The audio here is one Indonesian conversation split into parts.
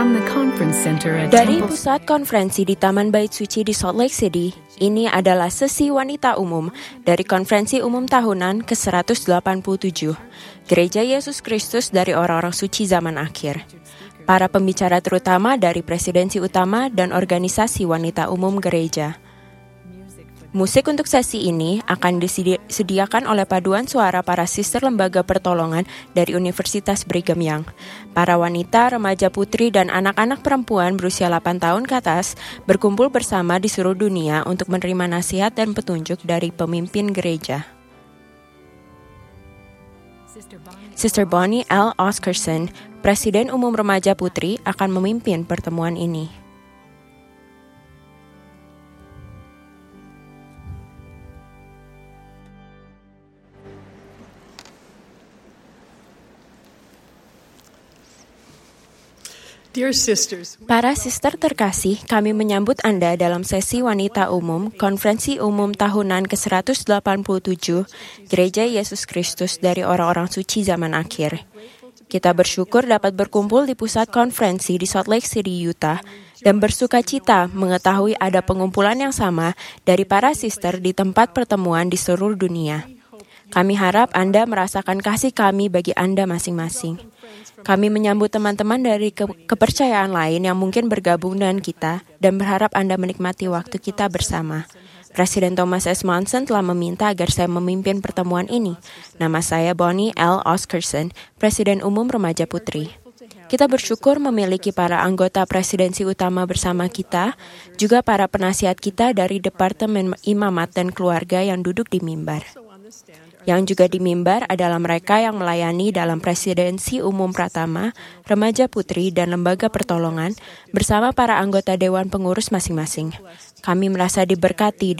From the conference center at Dari Temple pusat konferensi di Taman Bait Suci di Salt Lake City, ini adalah sesi wanita umum dari konferensi umum tahunan ke-187, Gereja Yesus Kristus dari Orang-orang Suci Zaman Akhir. Para pembicara terutama dari presidensi utama dan organisasi wanita umum gereja. Musik untuk sesi ini akan disediakan oleh paduan suara para sister lembaga pertolongan dari Universitas Brigham Young. Para wanita, remaja putri, dan anak-anak perempuan berusia 8 tahun ke atas berkumpul bersama di seluruh dunia untuk menerima nasihat dan petunjuk dari pemimpin gereja. Sister Bonnie L. Oscarson, Presiden Umum Remaja Putri, akan memimpin pertemuan ini. Dear sisters, Para sister terkasih, kami menyambut Anda dalam sesi wanita umum, konferensi umum tahunan ke-187, Gereja Yesus Kristus dari Orang-orang Suci Zaman Akhir. Kita bersyukur dapat berkumpul di pusat konferensi di Salt Lake City, Utah, dan bersuka cita mengetahui ada pengumpulan yang sama dari para sister di tempat pertemuan di seluruh dunia. Kami harap Anda merasakan kasih kami bagi Anda masing-masing. Kami menyambut teman-teman dari kepercayaan lain yang mungkin bergabung dengan kita dan berharap Anda menikmati waktu kita bersama. Presiden Thomas S. Monson telah meminta agar saya memimpin pertemuan ini. Nama saya Bonnie L. Oscarson, Presiden Umum Remaja Putri. Kita bersyukur memiliki para anggota presidensi utama bersama kita, juga para penasihat kita dari Departemen Imamat dan Keluarga yang duduk di mimbar. Yang juga di mimbar adalah mereka yang melayani dalam presidensi umum Pratama, Remaja Putri, dan Lembaga Pertolongan bersama para anggota Dewan Pengurus masing-masing. Kami merasa diberkati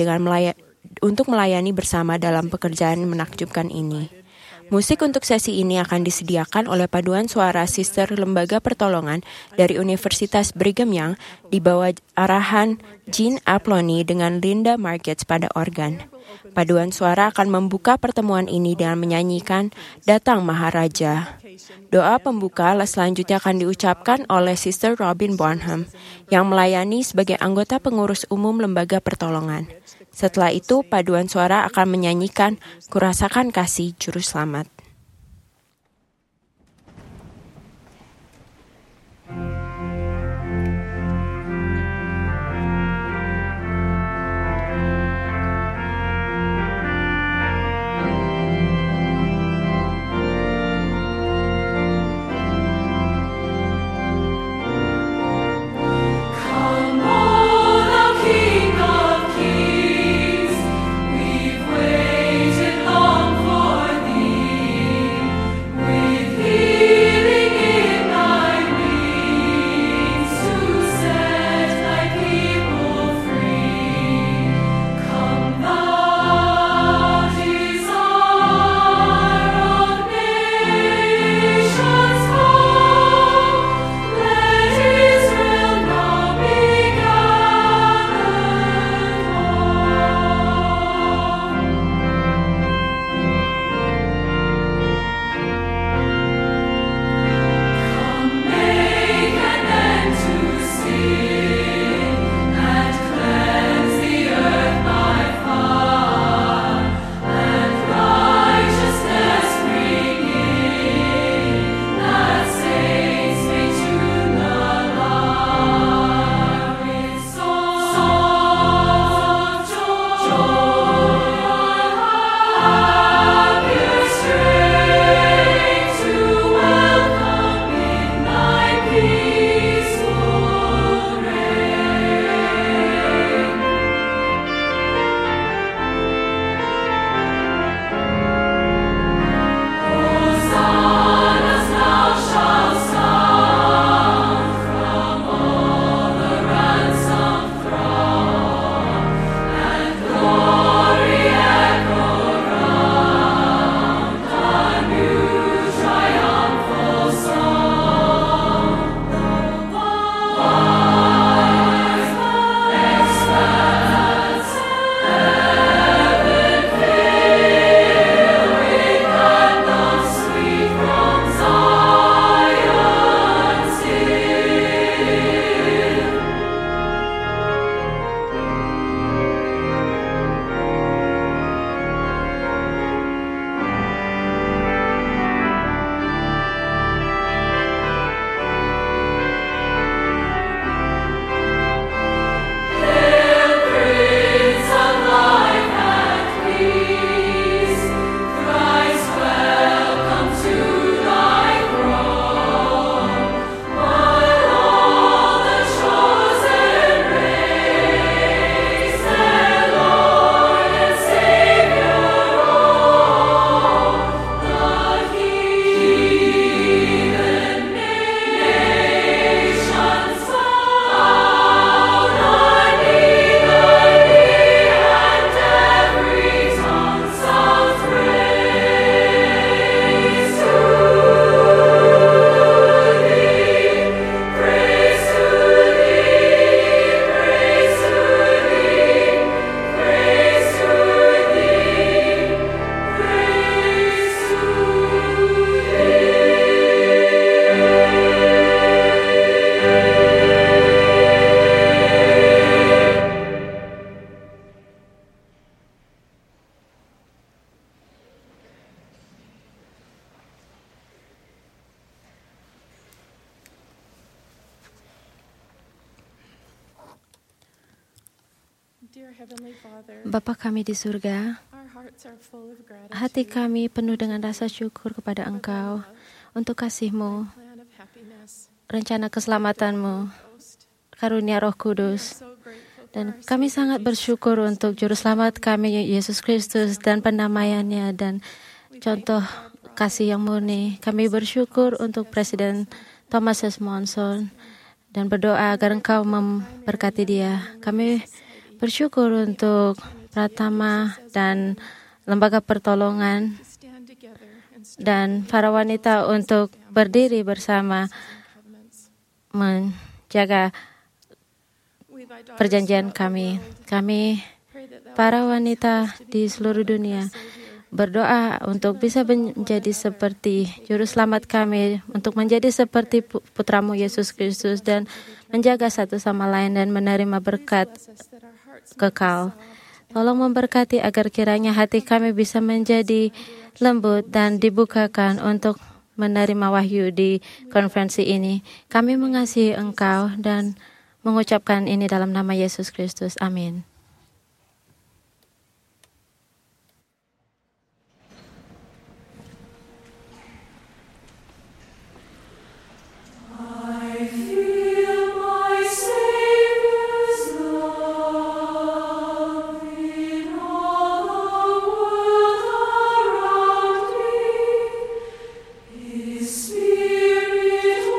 untuk melayani bersama dalam pekerjaan menakjubkan ini. Musik untuk sesi ini akan disediakan oleh paduan suara sister Lembaga Pertolongan dari Universitas Brigham Young di bawah arahan Jean Aploni dengan Linda Margetts pada organ. Paduan suara akan membuka pertemuan ini dengan menyanyikan Datang Maharaja. Doa pembuka selanjutnya akan diucapkan oleh Sister Robin Bonham yang melayani sebagai anggota pengurus umum Lembaga Pertolongan. Setelah itu, paduan suara akan menyanyikan Kurasakan Kasih Juru Selamat. Waited long for thee. Bapa kami di surga, hati kami penuh dengan rasa syukur kepada Engkau untuk kasih-Mu, rencana keselamatan-Mu, karunia Roh Kudus. Dan kami sangat bersyukur untuk Juru Selamat kami, Yesus Kristus, dan pendamaiannya dan contoh kasih yang murni. Kami bersyukur untuk Presiden Thomas S. Monson dan berdoa agar Engkau memberkati dia. Kami bersyukur untuk Pratama dan Lembaga Pertolongan dan para wanita untuk berdiri bersama menjaga perjanjian kami. Kami, para wanita di seluruh dunia, berdoa untuk bisa menjadi seperti Juru Selamat kami, untuk menjadi seperti Putramu Yesus Kristus dan menjaga satu sama lain dan menerima berkat kekal. Tolong memberkati agar kiranya hati kami bisa menjadi lembut dan dibukakan untuk menerima wahyu di konferensi ini. Kami mengasihi Engkau dan mengucapkan ini dalam nama Yesus Kristus. Amin.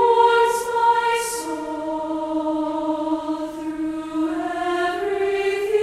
Through everything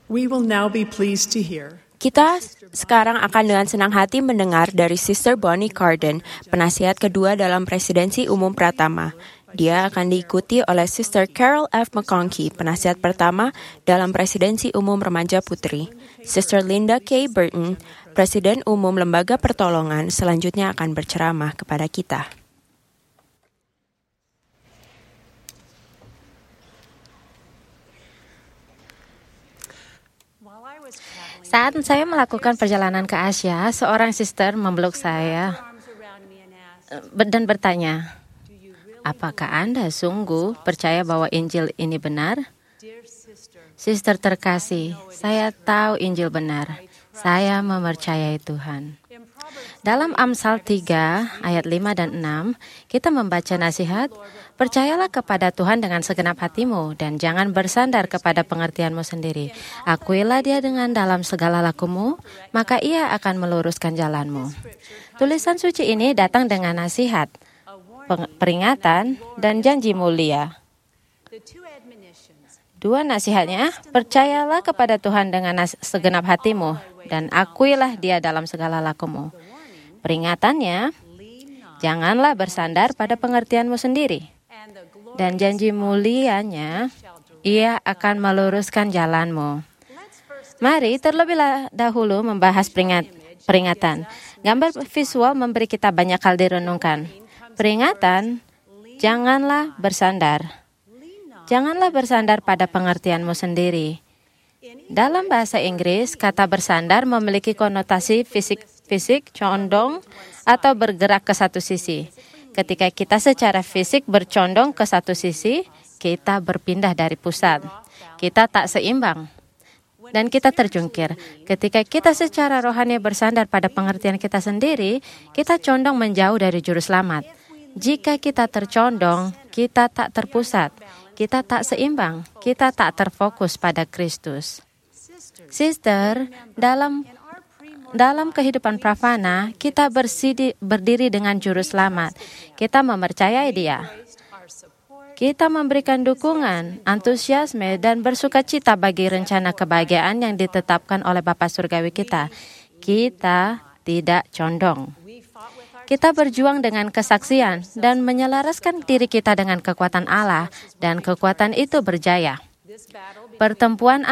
We will now be pleased to hear. Kita sekarang akan dengan senang hati mendengar dari Sister Bonnie Carden, penasihat kedua dalam Presidensi Umum Pratama. Dia akan diikuti oleh Sister Carol F. McConkie, penasihat pertama dalam Presidensi Umum Remaja Putri. Sister Linda K. Burton, Presiden Umum Lembaga Pertolongan, selanjutnya akan berceramah kepada kita. Saat saya melakukan perjalanan ke Asia, seorang sister memeluk saya dan bertanya, "Apakah Anda sungguh percaya bahwa Injil ini benar?" Sister terkasih, saya tahu Injil benar. Saya mempercayai Tuhan. Dalam Amsal 3 ayat 5 dan 6, kita membaca nasihat, "Percayalah kepada Tuhan dengan segenap hatimu dan jangan bersandar kepada pengertianmu sendiri. Akuilah Dia dengan dalam segala lakumu, maka Ia akan meluruskan jalanmu." Tulisan suci ini datang dengan nasihat, peringatan, dan janji mulia. Dua nasihatnya, percayalah kepada Tuhan dengan segenap hatimu dan akuilah Dia dalam segala lakumu. Peringatannya, janganlah bersandar pada pengertianmu sendiri. Dan janji mulianya, Ia akan meluruskan jalanmu. Mari terlebih dahulu membahas peringatan. Gambar visual memberi kita banyak hal direnungkan. Peringatan, janganlah bersandar. Janganlah bersandar pada pengertianmu sendiri. Dalam bahasa Inggris, kata bersandar memiliki konotasi fisik, condong, atau bergerak ke satu sisi. Ketika kita secara fisik bercondong ke satu sisi, kita berpindah dari pusat. Kita tak seimbang. Dan kita terjungkir. Ketika kita secara rohani bersandar pada pengertian kita sendiri, kita condong menjauh dari juru selamat. Jika kita tercondong, kita tak terpusat. Kita tak seimbang, kita tak terfokus pada Kristus. Sister, dalam kehidupan pravana, kita berdiri dengan Juru Selamat. Kita mempercayai Dia. Kita memberikan dukungan, antusiasme, dan bersukacita bagi rencana kebahagiaan yang ditetapkan oleh Bapa Surgawi kita. Kita tidak condong. Kita berjuang dengan kesaksian dan menyelaraskan diri kita dengan kekuatan Allah, dan kekuatan itu berjaya. Pertempuran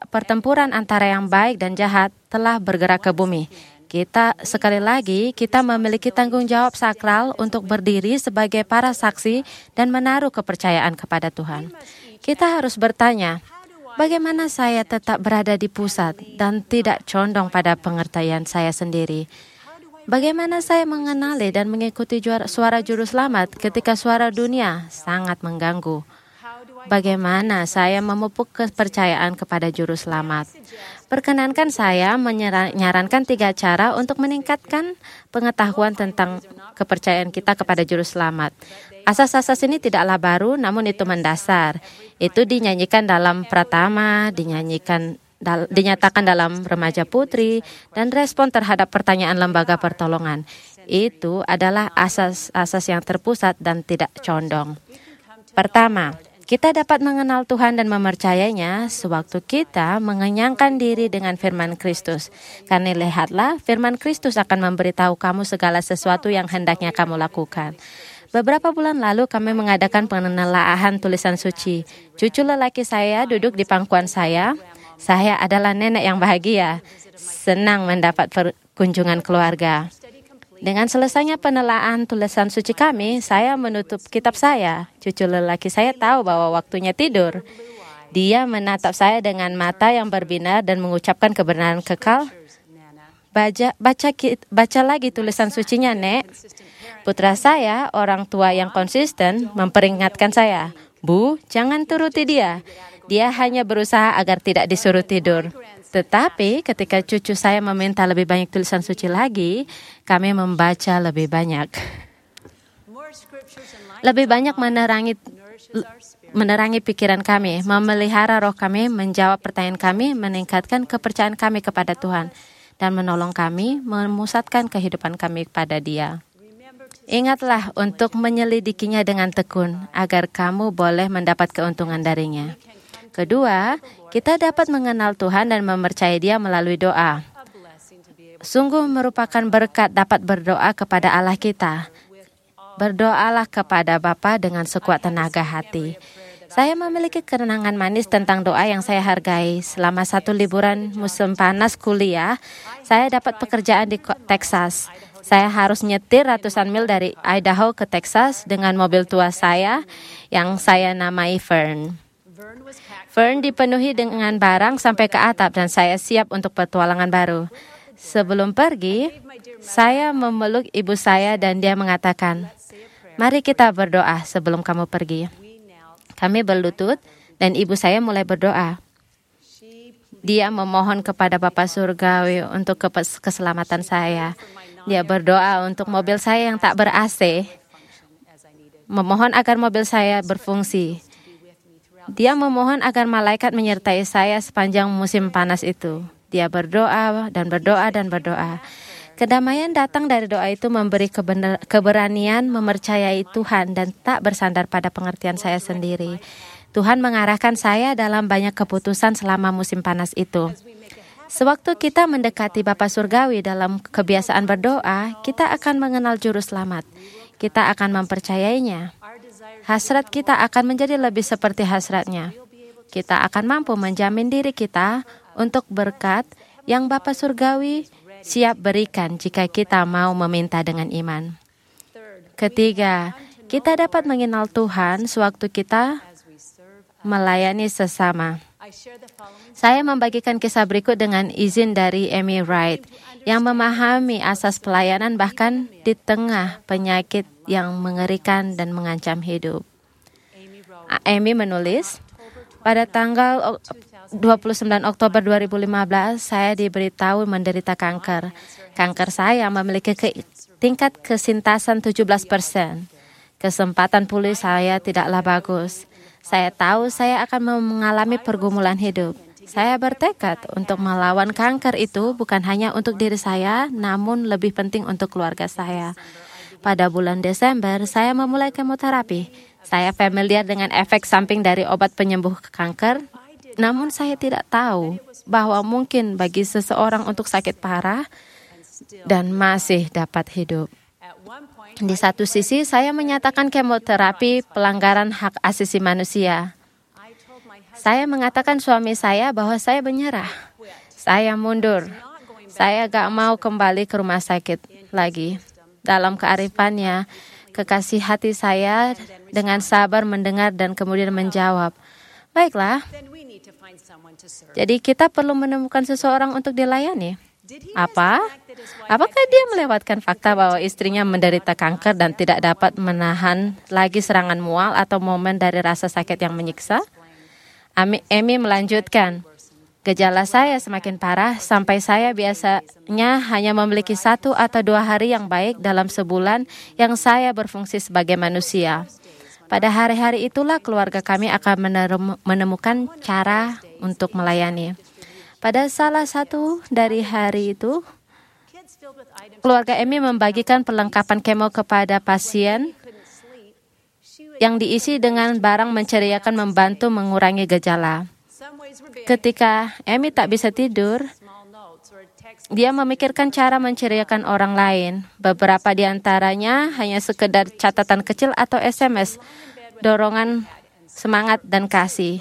antara yang baik dan jahat telah bergerak ke bumi. Sekali lagi, kita memiliki tanggung jawab sakral untuk berdiri sebagai para saksi dan menaruh kepercayaan kepada Tuhan. Kita harus bertanya, bagaimana saya tetap berada di pusat dan tidak condong pada pengertian saya sendiri? Bagaimana saya mengenali dan mengikuti suara Juru Selamat ketika suara dunia sangat mengganggu? Bagaimana saya memupuk kepercayaan kepada Juru Selamat? Perkenankan saya menyarankan 3 cara untuk meningkatkan pengetahuan tentang kepercayaan kita kepada Juru Selamat. Asas-asas ini tidaklah baru, namun itu mendasar. Itu dinyanyikan dalam Pratama, dinyatakan dalam Remaja Putri, dan respon terhadap pertanyaan Lembaga Pertolongan. Itu adalah asas-asas yang terpusat dan tidak condong. Pertama, kita dapat mengenal Tuhan dan mempercayainya sewaktu kita mengenyangkan diri dengan firman Kristus. Karena lihatlah, firman Kristus akan memberitahu kamu segala sesuatu yang hendaknya kamu lakukan. Beberapa bulan lalu kami mengadakan penelaahan tulisan suci. Cucu lelaki saya duduk di pangkuan saya. Saya adalah nenek yang bahagia, senang mendapat kunjungan keluarga. Dengan selesainya penelaahan tulisan suci kami, saya menutup kitab saya. Cucu lelaki saya tahu bahwa waktunya tidur. Dia menatap saya dengan mata yang berbinar dan mengucapkan kebenaran kekal. Baca lagi tulisan sucinya, Nek. Putra saya, orang tua yang konsisten, memperingatkan saya, "Bu, jangan turuti dia. Dia hanya berusaha agar tidak disuruh tidur." Tetapi ketika cucu saya meminta lebih banyak tulisan suci lagi, kami membaca lebih banyak. Lebih banyak menerangi pikiran kami, memelihara roh kami, menjawab pertanyaan kami, meningkatkan kepercayaan kami kepada Tuhan, dan menolong kami memusatkan kehidupan kami pada Dia. Ingatlah untuk menyelidikinya dengan tekun, agar kamu boleh mendapat keuntungan darinya. Kedua, kita dapat mengenal Tuhan dan mempercayai Dia melalui doa. Sungguh merupakan berkat dapat berdoa kepada Allah kita. Berdoalah kepada Bapa dengan sekuat tenaga hati. Saya memiliki kenangan manis tentang doa yang saya hargai. Selama 1 liburan musim panas kuliah, saya dapat pekerjaan di Texas. Saya harus nyetir ratusan mil dari Idaho ke Texas dengan mobil tua saya yang saya namai Fern. Fern dipenuhi dengan barang sampai ke atap dan saya siap untuk petualangan baru. Sebelum pergi, saya memeluk ibu saya dan dia mengatakan, "Mari kita berdoa sebelum kamu pergi." Kami berlutut dan ibu saya mulai berdoa. Dia memohon kepada Bapa Surgawi untuk keselamatan saya. Dia berdoa untuk mobil saya yang tak ber-AC. Memohon agar mobil saya berfungsi. Dia memohon agar malaikat menyertai saya sepanjang musim panas itu. Dia berdoa dan berdoa dan berdoa. Kedamaian datang dari doa itu memberi keberanian mempercayai Tuhan dan tak bersandar pada pengertian saya sendiri. Tuhan mengarahkan saya dalam banyak keputusan selama musim panas itu. Sewaktu kita mendekati Bapa Surgawi dalam kebiasaan berdoa, kita akan mengenal juru selamat. Kita akan mempercayainya. Hasrat kita akan menjadi lebih seperti hasratnya. Kita akan mampu menjamin diri kita untuk berkat yang Bapa Surgawi siap berikan jika kita mau meminta dengan iman. Ketiga, kita dapat mengenal Tuhan sewaktu kita melayani sesama. Saya membagikan kisah berikut dengan izin dari Amy Wright yang memahami asas pelayanan bahkan di tengah penyakit yang mengerikan dan mengancam hidup. Amy menulis, pada tanggal 29 Oktober 2015, saya diberitahu menderita kanker. Kanker saya memiliki tingkat kesintasan 17%. Kesempatan pulih saya tidaklah bagus. Saya tahu saya akan mengalami pergumulan hidup. Saya bertekad untuk melawan kanker itu bukan hanya untuk diri saya, namun lebih penting untuk keluarga saya. Pada bulan Desember, saya memulai kemoterapi. Saya familiar dengan efek samping dari obat penyembuh kanker, namun saya tidak tahu bahwa mungkin bagi seseorang untuk sakit parah dan masih dapat hidup. Di satu sisi, saya menyatakan kemoterapi pelanggaran hak asasi manusia. Saya mengatakan suami saya bahwa saya menyerah. Saya mundur. Saya gak mau kembali ke rumah sakit lagi. Dalam kearifannya, kekasih hati saya dengan sabar mendengar dan kemudian menjawab, "Baiklah, jadi kita perlu menemukan seseorang untuk dilayani." Apakah dia melewatkan fakta bahwa istrinya menderita kanker dan tidak dapat menahan lagi serangan mual atau momen dari rasa sakit yang menyiksa? Amy melanjutkan, "Gejala saya semakin parah sampai saya biasanya hanya memiliki 1 atau 2 hari yang baik dalam sebulan yang saya berfungsi sebagai manusia. Pada hari-hari itulah keluarga kami akan menemukan cara untuk melayani. Pada salah satu dari hari itu, keluarga Amy membagikan perlengkapan kemo kepada pasien yang diisi dengan barang menceriakan membantu mengurangi gejala. Ketika Amy tak bisa tidur, dia memikirkan cara menceriakan orang lain. Beberapa di antaranya hanya sekedar catatan kecil atau SMS, dorongan semangat dan kasih.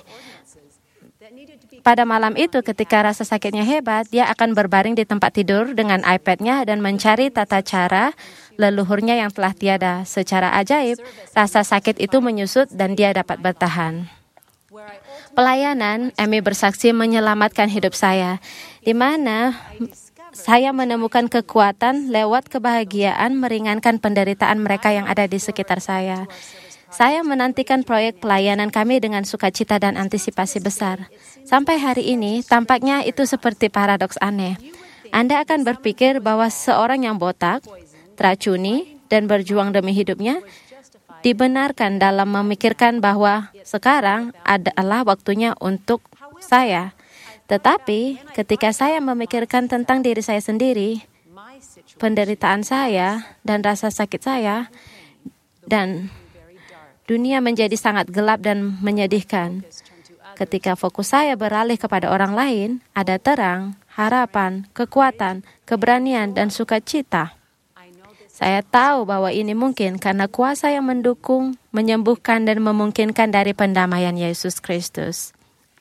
Pada malam itu, ketika rasa sakitnya hebat, dia akan berbaring di tempat tidur dengan iPad-nya dan mencari tata cara leluhurnya yang telah tiada. Secara ajaib, rasa sakit itu menyusut dan dia dapat bertahan. Pelayanan, Amy bersaksi menyelamatkan hidup saya, di mana saya menemukan kekuatan lewat kebahagiaan meringankan penderitaan mereka yang ada di sekitar saya. Saya menantikan proyek pelayanan kami dengan sukacita dan antisipasi besar. Sampai hari ini, tampaknya itu seperti paradoks aneh. Anda akan berpikir bahwa seorang yang botak, teracuni, dan berjuang demi hidupnya dibenarkan dalam memikirkan bahwa sekarang adalah waktunya untuk saya. Tetapi ketika saya memikirkan tentang diri saya sendiri, penderitaan saya, dan rasa sakit saya, dan dunia menjadi sangat gelap dan menyedihkan. Ketika fokus saya beralih kepada orang lain, ada terang, harapan, kekuatan, keberanian, dan sukacita. Saya tahu bahwa ini mungkin karena kuasa yang mendukung, menyembuhkan, dan memungkinkan dari pendamaian Yesus Kristus.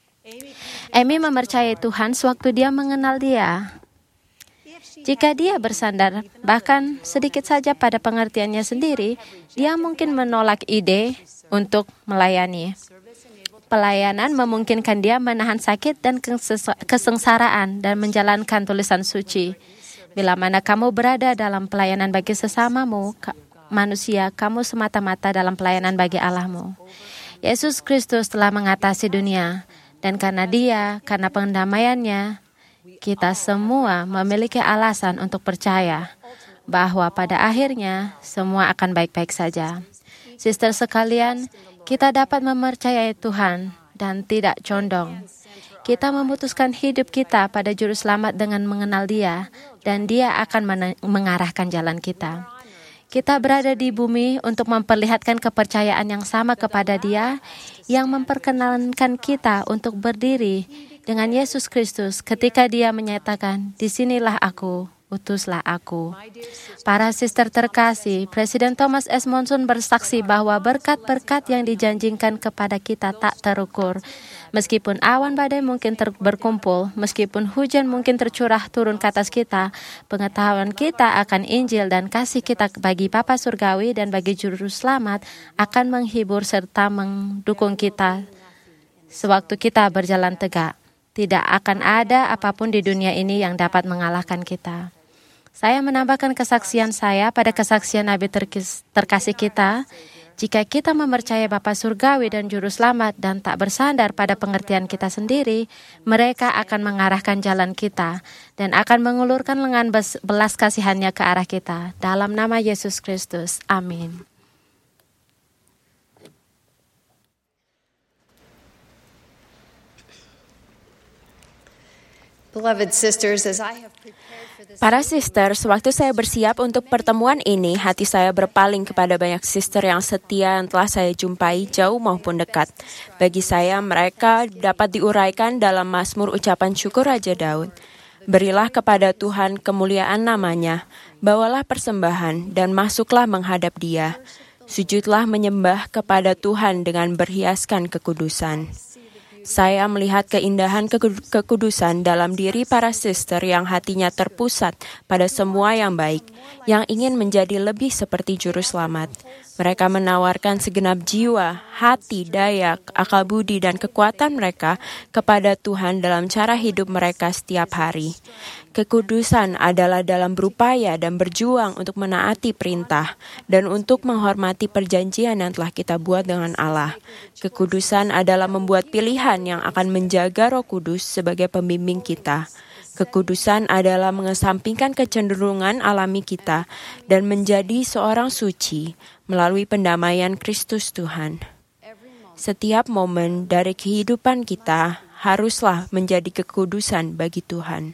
Amy mempercayai Tuhan sewaktu dia mengenal Dia. Jika dia bersandar bahkan sedikit saja pada pengertiannya sendiri, dia mungkin menolak ide untuk melayani. Pelayanan memungkinkan dia menahan sakit dan kesengsaraan dan menjalankan tulisan suci. Bila mana kamu berada dalam pelayanan bagi sesamamu, manusia, kamu semata-mata dalam pelayanan bagi Allahmu. Yesus Kristus telah mengatasi dunia, dan karena Dia, karena pendamaiannya, kita semua memiliki alasan untuk percaya bahwa pada akhirnya semua akan baik-baik saja. Sister sekalian, kita dapat mempercayai Tuhan dan tidak condong. Kita memutuskan hidup kita pada Juru Selamat dengan mengenal Dia, dan Dia akan mengarahkan jalan kita. Kita berada di bumi untuk memperlihatkan kepercayaan yang sama kepada Dia, yang memperkenalkan kita untuk berdiri dengan Yesus Kristus ketika Dia menyatakan, "Disinilah aku, utuslah aku." Para sister terkasih, Presiden Thomas S. Monson bersaksi bahwa berkat-berkat yang dijanjikan kepada kita tak terukur. Meskipun awan badai mungkin berkumpul, meskipun hujan mungkin tercurah turun ke atas kita, pengetahuan kita akan Injil dan kasih kita bagi Bapa Surgawi dan bagi Juru Selamat akan menghibur serta mendukung kita sewaktu kita berjalan tegak. Tidak akan ada apapun di dunia ini yang dapat mengalahkan kita. Saya menambahkan kesaksian saya pada kesaksian Nabi terkasih kita. Jika kita mempercayai Bapa Surgawi dan Juru Selamat dan tak bersandar pada pengertian kita sendiri, mereka akan mengarahkan jalan kita dan akan mengulurkan lengan belas kasihannya ke arah kita. Dalam nama Yesus Kristus. Amin. Beloved sisters, as I have prepared for this. Para sister, sewaktu saya bersiap untuk pertemuan ini, hati saya berpaling kepada banyak sister yang setia yang telah saya jumpai jauh maupun dekat. Bagi saya, mereka dapat diuraikan dalam Mazmur ucapan syukur Raja Daud. Berilah kepada Tuhan kemuliaan namanya, bawalah persembahan dan masuklah menghadap Dia. Sujudlah menyembah kepada Tuhan dengan berhiaskan kekudusan. Saya melihat keindahan kekudusan dalam diri para sister yang hatinya terpusat pada semua yang baik, yang ingin menjadi lebih seperti Juru Selamat. Mereka menawarkan segenap jiwa, hati, daya, akal budi, dan kekuatan mereka kepada Tuhan dalam cara hidup mereka setiap hari. Kekudusan adalah dalam berupaya dan berjuang untuk menaati perintah dan untuk menghormati perjanjian yang telah kita buat dengan Allah. Kekudusan adalah membuat pilihan yang akan menjaga Roh Kudus sebagai pembimbing kita. Kekudusan adalah mengesampingkan kecenderungan alami kita dan menjadi seorang suci melalui pendamaian Kristus Tuhan. Setiap momen dari kehidupan kita haruslah menjadi kekudusan bagi Tuhan.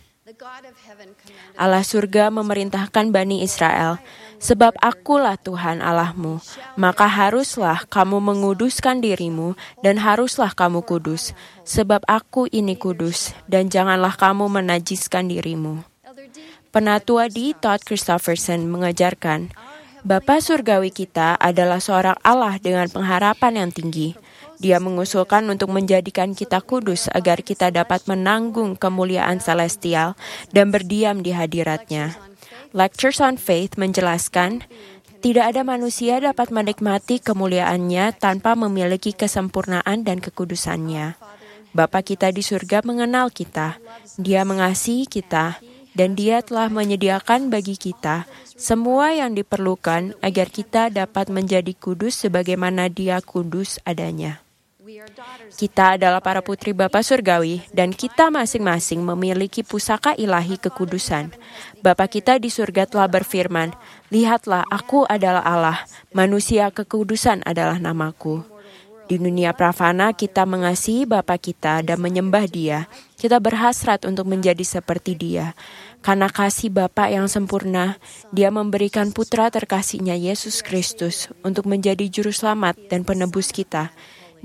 Allah surga memerintahkan Bani Israel, "Sebab akulah Tuhan Allahmu, maka haruslah kamu menguduskan dirimu dan haruslah kamu kudus, sebab aku ini kudus, dan janganlah kamu menajiskan dirimu." Penatua D. Todd Christofferson mengajarkan, Bapa Surgawi kita adalah seorang Allah dengan pengharapan yang tinggi. Dia mengusulkan untuk menjadikan kita kudus agar kita dapat menanggung kemuliaan celestial dan berdiam di hadiratnya. Lectures on Faith menjelaskan, tidak ada manusia dapat menikmati kemuliaannya tanpa memiliki kesempurnaan dan kekudusannya. Bapa kita di surga mengenal kita, Dia mengasihi kita, dan Dia telah menyediakan bagi kita semua yang diperlukan agar kita dapat menjadi kudus sebagaimana Dia kudus adanya. Kita adalah para putri Bapa Surgawi dan kita masing-masing memiliki pusaka ilahi kekudusan. Bapa kita di surga telah berfirman, "Lihatlah, aku adalah Allah, manusia kekudusan adalah namaku." Di dunia prafana kita mengasihi Bapa kita dan menyembah Dia. Kita berhasrat untuk menjadi seperti Dia. Karena kasih Bapa yang sempurna, Dia memberikan putra terkasihnya Yesus Kristus untuk menjadi juru selamat dan penebus kita.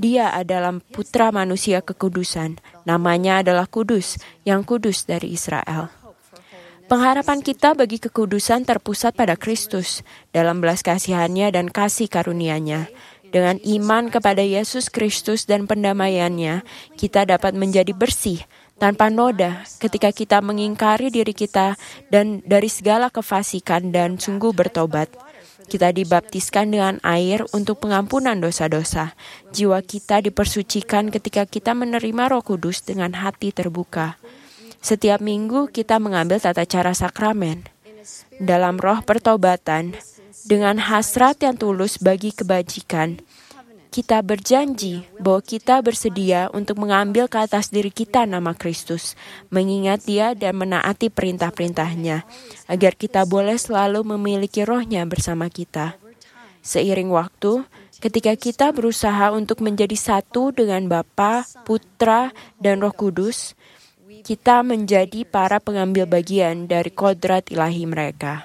Dia adalah putra manusia kekudusan. Namanya adalah Kudus, yang kudus dari Israel. Pengharapan kita bagi kekudusan terpusat pada Kristus dalam belas kasihan-Nya dan kasih karunia-Nya. Dengan iman kepada Yesus Kristus dan pendamaian-Nya, kita dapat menjadi bersih, tanpa noda ketika kita mengingkari diri kita dan dari segala kefasikan dan sungguh bertobat. Kita dibaptiskan dengan air untuk pengampunan dosa-dosa. Jiwa kita dipersucikan ketika kita menerima Roh Kudus dengan hati terbuka. Setiap minggu kita mengambil tata cara sakramen. Dalam roh pertobatan, dengan hasrat yang tulus bagi kebajikan, kita berjanji bahwa kita bersedia untuk mengambil ke atas diri kita nama Kristus, mengingat Dia dan menaati perintah-perintah-Nya, agar kita boleh selalu memiliki roh-Nya bersama kita. Seiring waktu, ketika kita berusaha untuk menjadi satu dengan Bapa, Putra, dan Roh Kudus, kita menjadi para pengambil bagian dari kodrat ilahi mereka.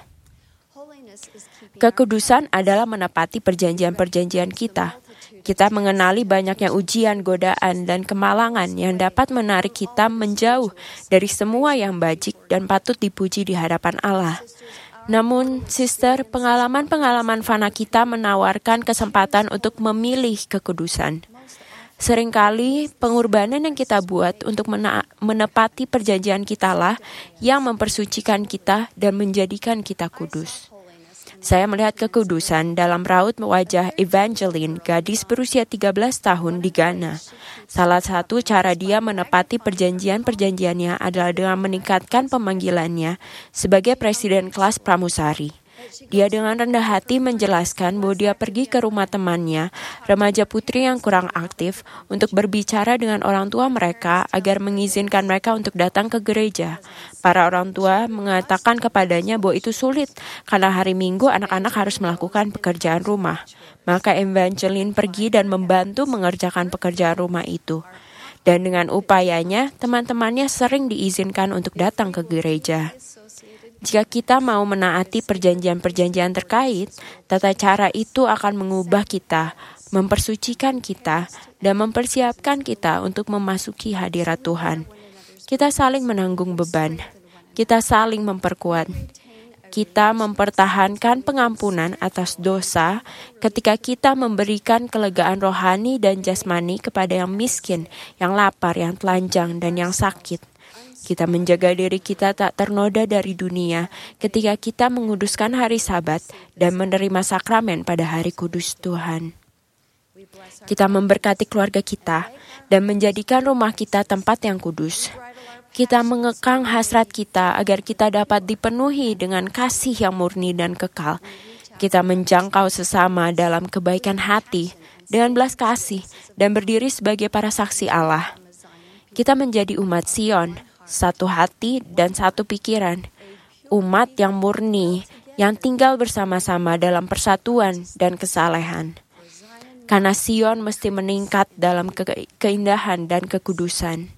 Kekudusan adalah menepati perjanjian-perjanjian kita. Kita mengenali banyaknya ujian, godaan, dan kemalangan yang dapat menarik kita menjauh dari semua yang bajik dan patut dipuji di hadapan Allah. Namun, sister, pengalaman-pengalaman fana kita menawarkan kesempatan untuk memilih kekudusan. Seringkali pengorbanan yang kita buat untuk menepati perjanjian kita lah yang mempersucikan kita dan menjadikan kita kudus. Saya melihat kekudusan dalam raut wajah Evangeline, gadis berusia 13 tahun di Ghana. Salah satu cara dia menepati perjanjian-perjanjiannya adalah dengan meningkatkan pemanggilannya sebagai presiden kelas pramusari. Dia dengan rendah hati menjelaskan bahwa dia pergi ke rumah temannya, remaja putri yang kurang aktif, untuk berbicara dengan orang tua mereka agar mengizinkan mereka untuk datang ke gereja. Para orang tua mengatakan kepadanya bahwa itu sulit, karena hari Minggu anak-anak harus melakukan pekerjaan rumah. Maka Evangeline pergi dan membantu mengerjakan pekerjaan rumah itu. Dan dengan upayanya, teman-temannya sering diizinkan untuk datang ke gereja. Jika kita mau menaati perjanjian-perjanjian terkait, tata cara itu akan mengubah kita, mempersucikan kita, dan mempersiapkan kita untuk memasuki hadirat Tuhan. Kita saling menanggung beban. Kita saling memperkuat. Kita mempertahankan pengampunan atas dosa ketika kita memberikan kelegaan rohani dan jasmani kepada yang miskin, yang lapar, yang telanjang, dan yang sakit. Kita menjaga diri kita tak ternoda dari dunia ketika kita menguduskan hari Sabat dan menerima sakramen pada hari kudus Tuhan. Kita memberkati keluarga kita dan menjadikan rumah kita tempat yang kudus. Kita mengekang hasrat kita agar kita dapat dipenuhi dengan kasih yang murni dan kekal. Kita menjangkau sesama dalam kebaikan hati dengan belas kasih dan berdiri sebagai para saksi Allah. Kita menjadi umat Sion, satu hati dan satu pikiran, umat yang murni, yang tinggal bersama-sama dalam persatuan dan kesalehan. Karena Sion mesti meningkat dalam keindahan dan kekudusan.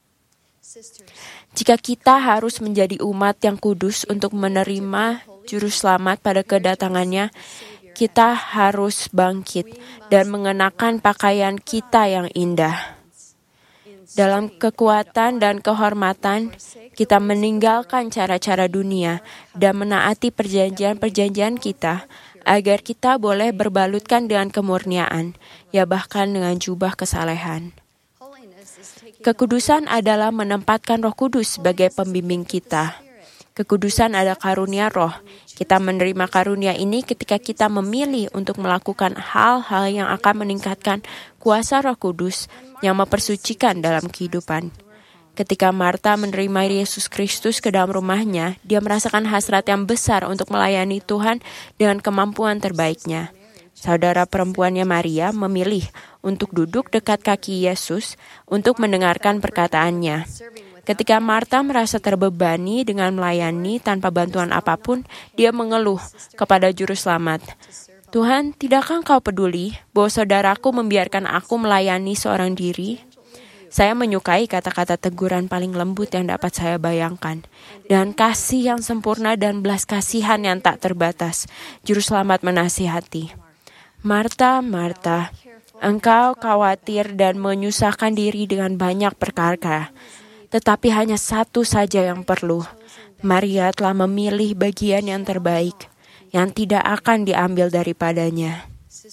Jika kita harus menjadi umat yang kudus untuk menerima Juru Selamat pada kedatangannya, kita harus bangkit dan mengenakan pakaian kita yang indah. Dalam kekuatan dan kehormatan, kita meninggalkan cara-cara dunia dan menaati perjanjian-perjanjian kita, agar kita boleh berbalutkan dengan kemurnian, ya bahkan dengan jubah kesalehan. Kekudusan adalah menempatkan Roh Kudus sebagai pembimbing kita. Kekudusan adalah karunia roh. Kita menerima karunia ini ketika kita memilih untuk melakukan hal-hal yang akan meningkatkan kuasa Roh Kudus yang mempersucikan dalam kehidupan. Ketika Marta menerima Yesus Kristus ke dalam rumahnya, dia merasakan hasrat yang besar untuk melayani Tuhan dengan kemampuan terbaiknya. Saudara perempuannya Maria memilih untuk duduk dekat kaki Yesus untuk mendengarkan perkataannya. Ketika Marta merasa terbebani dengan melayani tanpa bantuan apapun, dia mengeluh kepada Juru Selamat. Tuhan, tidakkah Engkau peduli bahwa saudaraku membiarkan aku melayani seorang diri? Saya menyukai kata-kata teguran paling lembut yang dapat saya bayangkan. Dengan kasih yang sempurna dan belas kasihan yang tak terbatas, Juru Selamat menasihati. Marta, Marta, Engkau khawatir dan menyusahkan diri dengan banyak perkara, tetapi hanya satu saja yang perlu. Maria telah memilih bagian yang terbaik, yang tidak akan diambil daripadanya.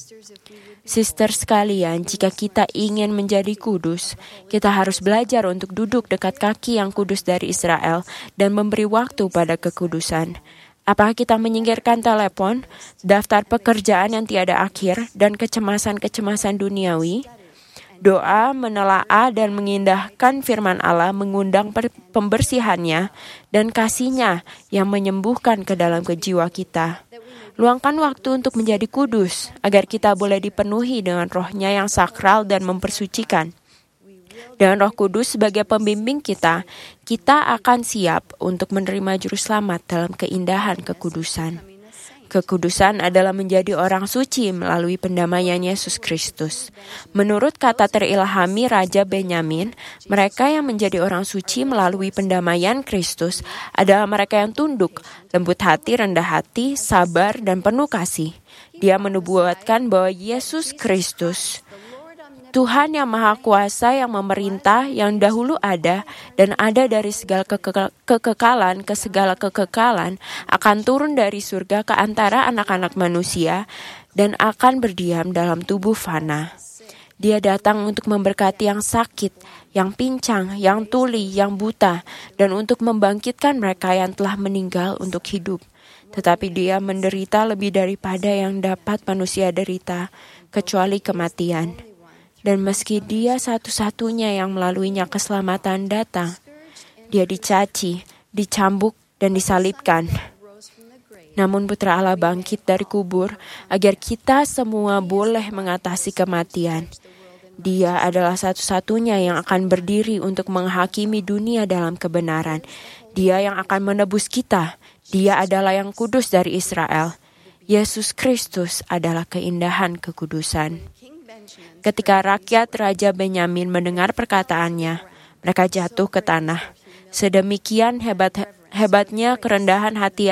Sister sekalian, jika kita ingin menjadi kudus, kita harus belajar untuk duduk dekat kaki yang kudus dari Israel dan memberi waktu pada kekudusan. Apakah kita menyingkirkan telepon, daftar pekerjaan yang tiada akhir, dan kecemasan-kecemasan duniawi? Doa, menelaah, dan mengindahkan firman Allah mengundang pembersihannya dan kasih-Nya yang menyembuhkan ke dalam jiwa kita. Luangkan waktu untuk menjadi kudus, agar kita boleh dipenuhi dengan Roh-Nya yang sakral dan mempersucikan. Dengan Roh Kudus sebagai pembimbing kita akan siap untuk menerima juru selamat dalam keindahan kekudusan. Kekudusan adalah menjadi orang suci melalui pendamaian Yesus Kristus. Menurut kata terilhami Raja Benyamin, mereka yang menjadi orang suci melalui pendamaian Kristus adalah mereka yang tunduk, lembut hati, rendah hati, sabar, dan penuh kasih. Dia menubuatkan bahwa Yesus Kristus, Tuhan yang Maha Kuasa yang memerintah, yang dahulu ada dan ada dari segala kekekalan ke segala kekekalan, akan turun dari surga ke antara anak-anak manusia dan akan berdiam dalam tubuh fana. Dia datang untuk memberkati yang sakit, yang pincang, yang tuli, yang buta, dan untuk membangkitkan mereka yang telah meninggal untuk hidup. Tetapi dia menderita lebih daripada yang dapat manusia derita, kecuali kematian. Dan meski dia satu-satunya yang melaluinya keselamatan datang, dia dicaci, dicambuk, dan disalibkan. Namun Putra Allah bangkit dari kubur agar kita semua boleh mengatasi kematian. Dia adalah satu-satunya yang akan berdiri untuk menghakimi dunia dalam kebenaran. Dia yang akan menebus kita. Dia adalah yang kudus dari Israel. Yesus Kristus adalah keindahan kekudusan. Ketika rakyat Raja Benyamin mendengar perkataannya, mereka jatuh ke tanah. Sedemikian hebatnya kerendahan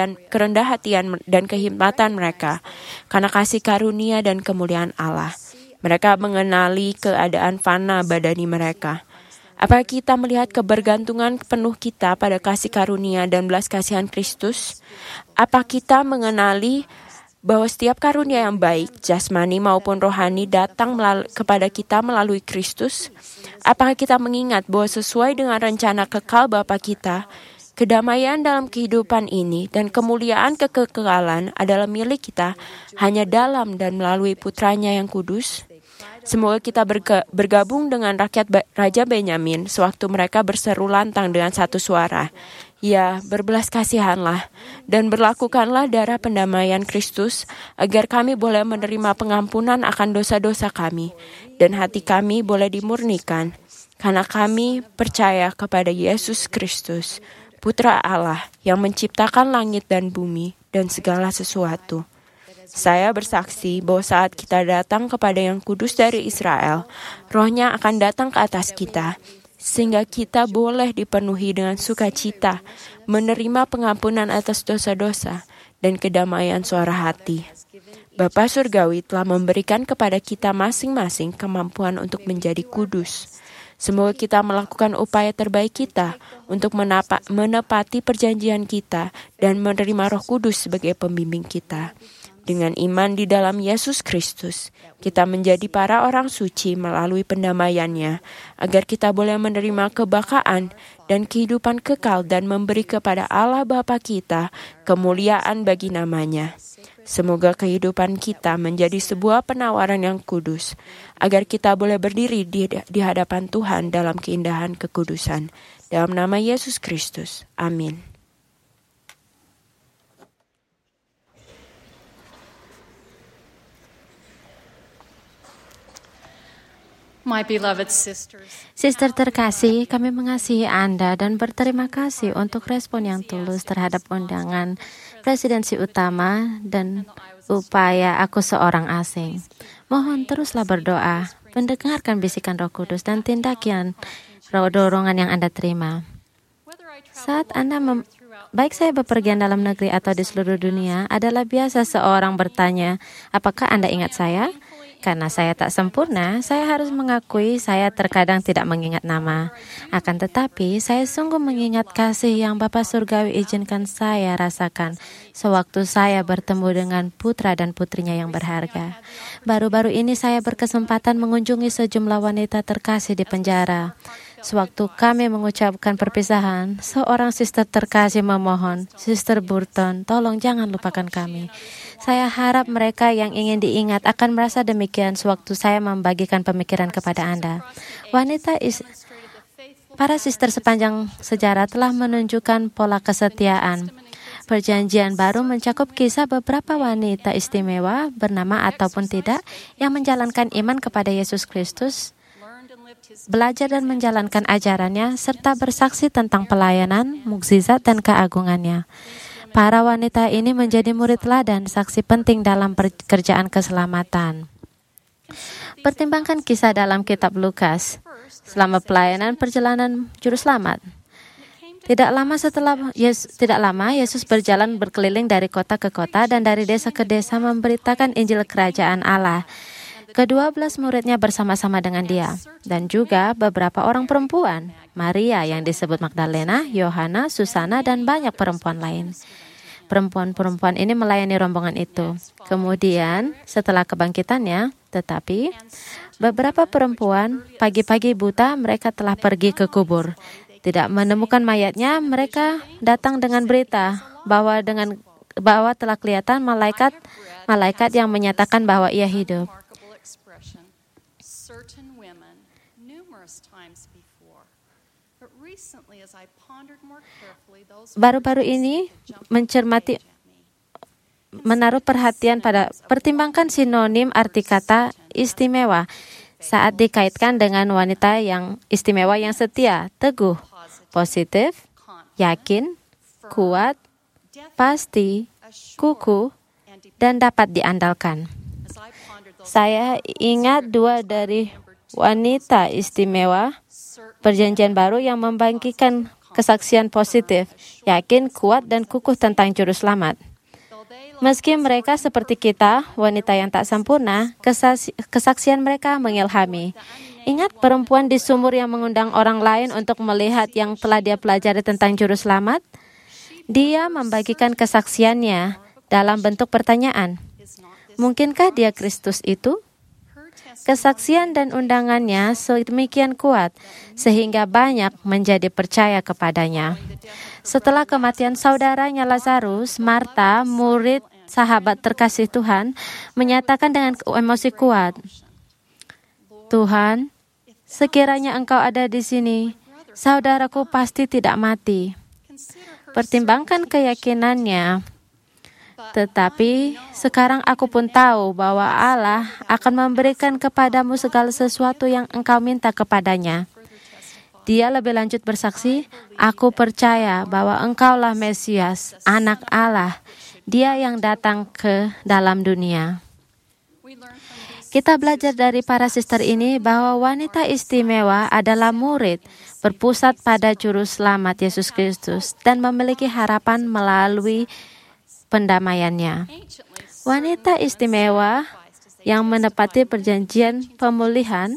hatian dan kehikmatan mereka, karena kasih karunia dan kemuliaan Allah. Mereka mengenali keadaan fana badani mereka. Apakah kita melihat kebergantungan penuh kita pada kasih karunia dan belas kasihan Kristus? Apa kita mengenali bahwa setiap karunia yang baik, jasmani maupun rohani datang kepada kita melalui Kristus? Apakah kita mengingat bahwa sesuai dengan rencana kekal Bapa kita, kedamaian dalam kehidupan ini dan kemuliaan kekekalan adalah milik kita hanya dalam dan melalui Putranya yang kudus? Semoga kita bergabung dengan rakyat Raja Benyamin sewaktu mereka berseru lantang dengan satu suara. Ya, berbelas kasihanlah dan berlakukanlah darah pendamaian Kristus agar kami boleh menerima pengampunan akan dosa-dosa kami dan hati kami boleh dimurnikan karena kami percaya kepada Yesus Kristus, Putra Allah yang menciptakan langit dan bumi dan segala sesuatu. Saya bersaksi bahwa saat kita datang kepada yang kudus dari Israel, Roh-Nya akan datang ke atas kita, sehingga kita boleh dipenuhi dengan sukacita, menerima pengampunan atas dosa-dosa, dan kedamaian suara hati. Bapa Surgawi telah memberikan kepada kita masing-masing kemampuan untuk menjadi kudus. Semoga kita melakukan upaya terbaik kita untuk menepati perjanjian kita dan menerima Roh Kudus sebagai pembimbing kita. Dengan iman di dalam Yesus Kristus, kita menjadi para orang suci melalui pendamaiannya, agar kita boleh menerima kebakaan dan kehidupan kekal dan memberi kepada Allah Bapa kita kemuliaan bagi nama-Nya. Semoga kehidupan kita menjadi sebuah penawaran yang kudus, agar kita boleh berdiri di hadapan Tuhan dalam keindahan kekudusan. Dalam nama Yesus Kristus. Amin. My beloved sisters, Sister terkasih, kami mengasihi Anda dan berterima kasih untuk respon yang tulus terhadap undangan presidensi utama dan upaya Aku Seorang Asing. Mohon teruslah berdoa, mendengarkan bisikan Roh Kudus dan tindakan dorongan yang Anda terima. Saat Anda baik saya bepergian dalam negeri atau di seluruh dunia, adalah biasa seorang bertanya, apakah Anda ingat saya? karena saya tak sempurna, saya harus mengakui saya terkadang tidak mengingat nama. Akan tetapi, saya sungguh mengingat kasih yang Bapa Surgawi izinkan saya rasakan sewaktu saya bertemu dengan putra dan putrinya yang berharga. Baru-baru ini saya berkesempatan mengunjungi sejumlah wanita terkasih di penjara. Sewaktu kami mengucapkan perpisahan, seorang sister terkasih memohon, "Sister Burton, tolong jangan lupakan kami." Saya harap mereka yang ingin diingat akan merasa demikian sewaktu saya membagikan pemikiran kepada Anda. Para sister sepanjang sejarah telah menunjukkan pola kesetiaan. Perjanjian Baru mencakup kisah beberapa wanita istimewa, bernama ataupun tidak, yang menjalankan iman kepada Yesus Kristus, belajar dan menjalankan ajarannya, serta bersaksi tentang pelayanan, mukjizat, dan keagungannya. Para wanita ini menjadi murid teladan, saksi penting dalam pekerjaan keselamatan. Pertimbangkan kisah dalam kitab Lukas selama pelayanan perjalanan juru selamat. Tidak lama Yesus berjalan berkeliling dari kota ke kota dan dari desa ke desa memberitakan Injil Kerajaan Allah. Ke-12 muridnya bersama-sama dengan dia, dan juga beberapa orang perempuan, Maria yang disebut Magdalena, Yohana, Susana, dan banyak perempuan lain. Perempuan-perempuan ini melayani rombongan itu. Kemudian, setelah kebangkitannya, tetapi beberapa perempuan pagi-pagi buta mereka telah pergi ke kubur. Tidak menemukan mayatnya, mereka datang dengan berita bahwa telah kelihatan malaikat yang menyatakan bahwa ia hidup. Baru-baru ini menaruh perhatian pada pertimbangkan sinonim arti kata istimewa saat dikaitkan dengan wanita yang istimewa yang setia, teguh, positif, yakin, kuat, pasti, kukuh, dan dapat diandalkan. Saya ingat dua dari wanita istimewa Perjanjian Baru yang membangkitkan kesaksian positif, yakin, kuat, dan kukuh tentang Juru Selamat. Meski mereka seperti kita, wanita yang tak sempurna, kesaksian mereka mengilhami. Ingat perempuan di sumur yang mengundang orang lain untuk melihat yang telah dia pelajari tentang Juru Selamat? Dia membagikan kesaksiannya dalam bentuk pertanyaan. Mungkinkah dia Kristus itu? Kesaksian dan undangannya sedemikian kuat, sehingga banyak menjadi percaya kepadanya. Setelah kematian saudaranya Lazarus, Marta, murid sahabat terkasih Tuhan, menyatakan dengan emosi kuat, "Tuhan, sekiranya Engkau ada di sini, saudaraku pasti tidak mati." Pertimbangkan keyakinannya. Tetapi sekarang aku pun tahu bahwa Allah akan memberikan kepadamu segala sesuatu yang engkau minta kepadanya. Dia lebih lanjut bersaksi, "Aku percaya bahwa engkaulah Mesias, Anak Allah, Dia yang datang ke dalam dunia." Kita belajar dari para sister ini bahwa wanita istimewa adalah murid, berpusat pada Juru Selamat Yesus Kristus, dan memiliki harapan melalui pendamaiannya. Wanita istimewa yang menepati perjanjian pemulihan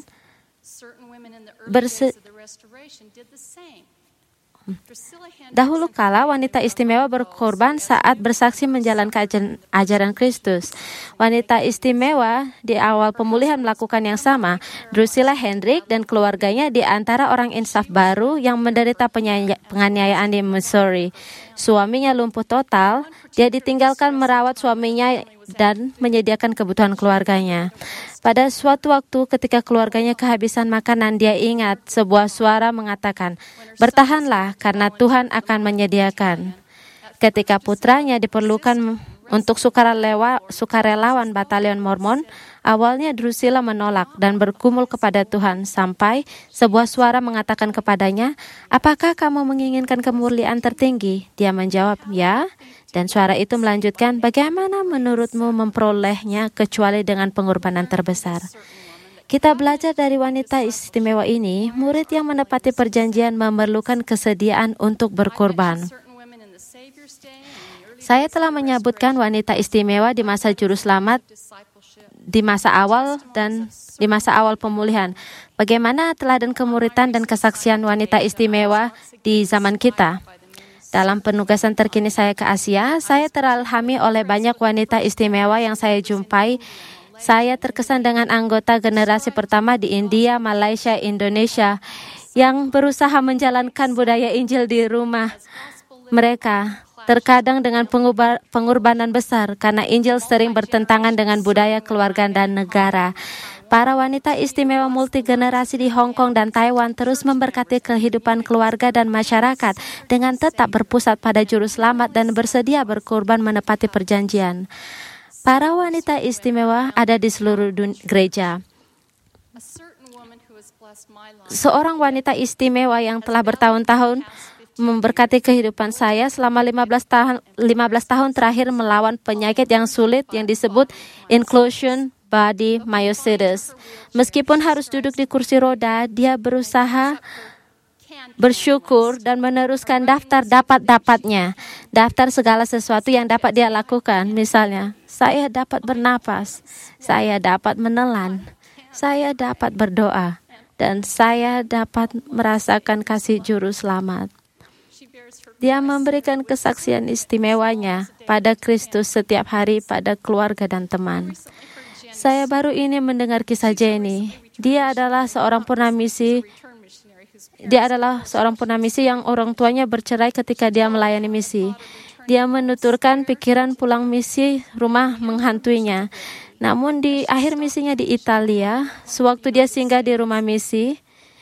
Dahulu kala wanita istimewa berkorban saat bersaksi menjalankan ajaran Kristus. Wanita istimewa di awal pemulihan melakukan yang sama. Drusilla Hendrick dan keluarganya di antara orang insaf baru yang menderita penganiayaan di Missouri. Suaminya lumpuh total, dia ditinggalkan merawat suaminya dan menyediakan kebutuhan keluarganya. Pada suatu waktu ketika keluarganya kehabisan makanan, dia ingat sebuah suara mengatakan, "Bertahanlah karena Tuhan akan menyediakan." Ketika putranya diperlukan untuk sukarelawan batalion Mormon, awalnya Drusilla menolak dan bergumul kepada Tuhan sampai sebuah suara mengatakan kepadanya, "Apakah kamu menginginkan kemuliaan tertinggi?" Dia menjawab, "Ya." Dan suara itu melanjutkan, "Bagaimana menurutmu memperolehnya kecuali dengan pengorbanan terbesar?" Kita belajar dari wanita istimewa ini, murid yang menepati perjanjian memerlukan kesediaan untuk berkorban. Saya telah menyebutkan wanita istimewa di masa Juru Selamat di masa awal dan di masa awal pemulihan. Bagaimana teladan kemuritan dan kesaksian wanita istimewa di zaman kita? Dalam penugasan terkini saya ke Asia, saya teralhami oleh banyak wanita istimewa yang saya jumpai. Saya terkesan dengan anggota generasi pertama di India, Malaysia, Indonesia yang berusaha menjalankan budaya Injil di rumah mereka. Terkadang dengan pengorbanan besar karena Injil sering bertentangan dengan budaya keluarga dan negara. Para wanita istimewa multigenerasi di Hong Kong dan Taiwan terus memberkati kehidupan keluarga dan masyarakat dengan tetap berpusat pada juru selamat dan bersedia berkorban menepati perjanjian. Para wanita istimewa ada di seluruh gereja. Seorang wanita istimewa yang telah bertahun-tahun memberkati kehidupan saya selama 15 tahun terakhir melawan penyakit yang sulit yang disebut inclusion body myositis. Meskipun harus duduk di kursi roda, dia berusaha bersyukur dan meneruskan daftar dapat-dapatnya. Daftar segala sesuatu yang dapat dia lakukan. Misalnya, saya dapat bernapas, saya dapat menelan, saya dapat berdoa, dan saya dapat merasakan kasih juru selamat. Dia memberikan kesaksian istimewanya pada Kristus setiap hari pada keluarga dan teman. Saya baru ini mendengar kisah Jenny. Dia adalah seorang purnamisi yang orang tuanya bercerai ketika dia melayani misi. Dia menuturkan pikiran pulang misi rumah menghantuinya. Namun di akhir misinya di Italia, sewaktu dia singgah di rumah misi,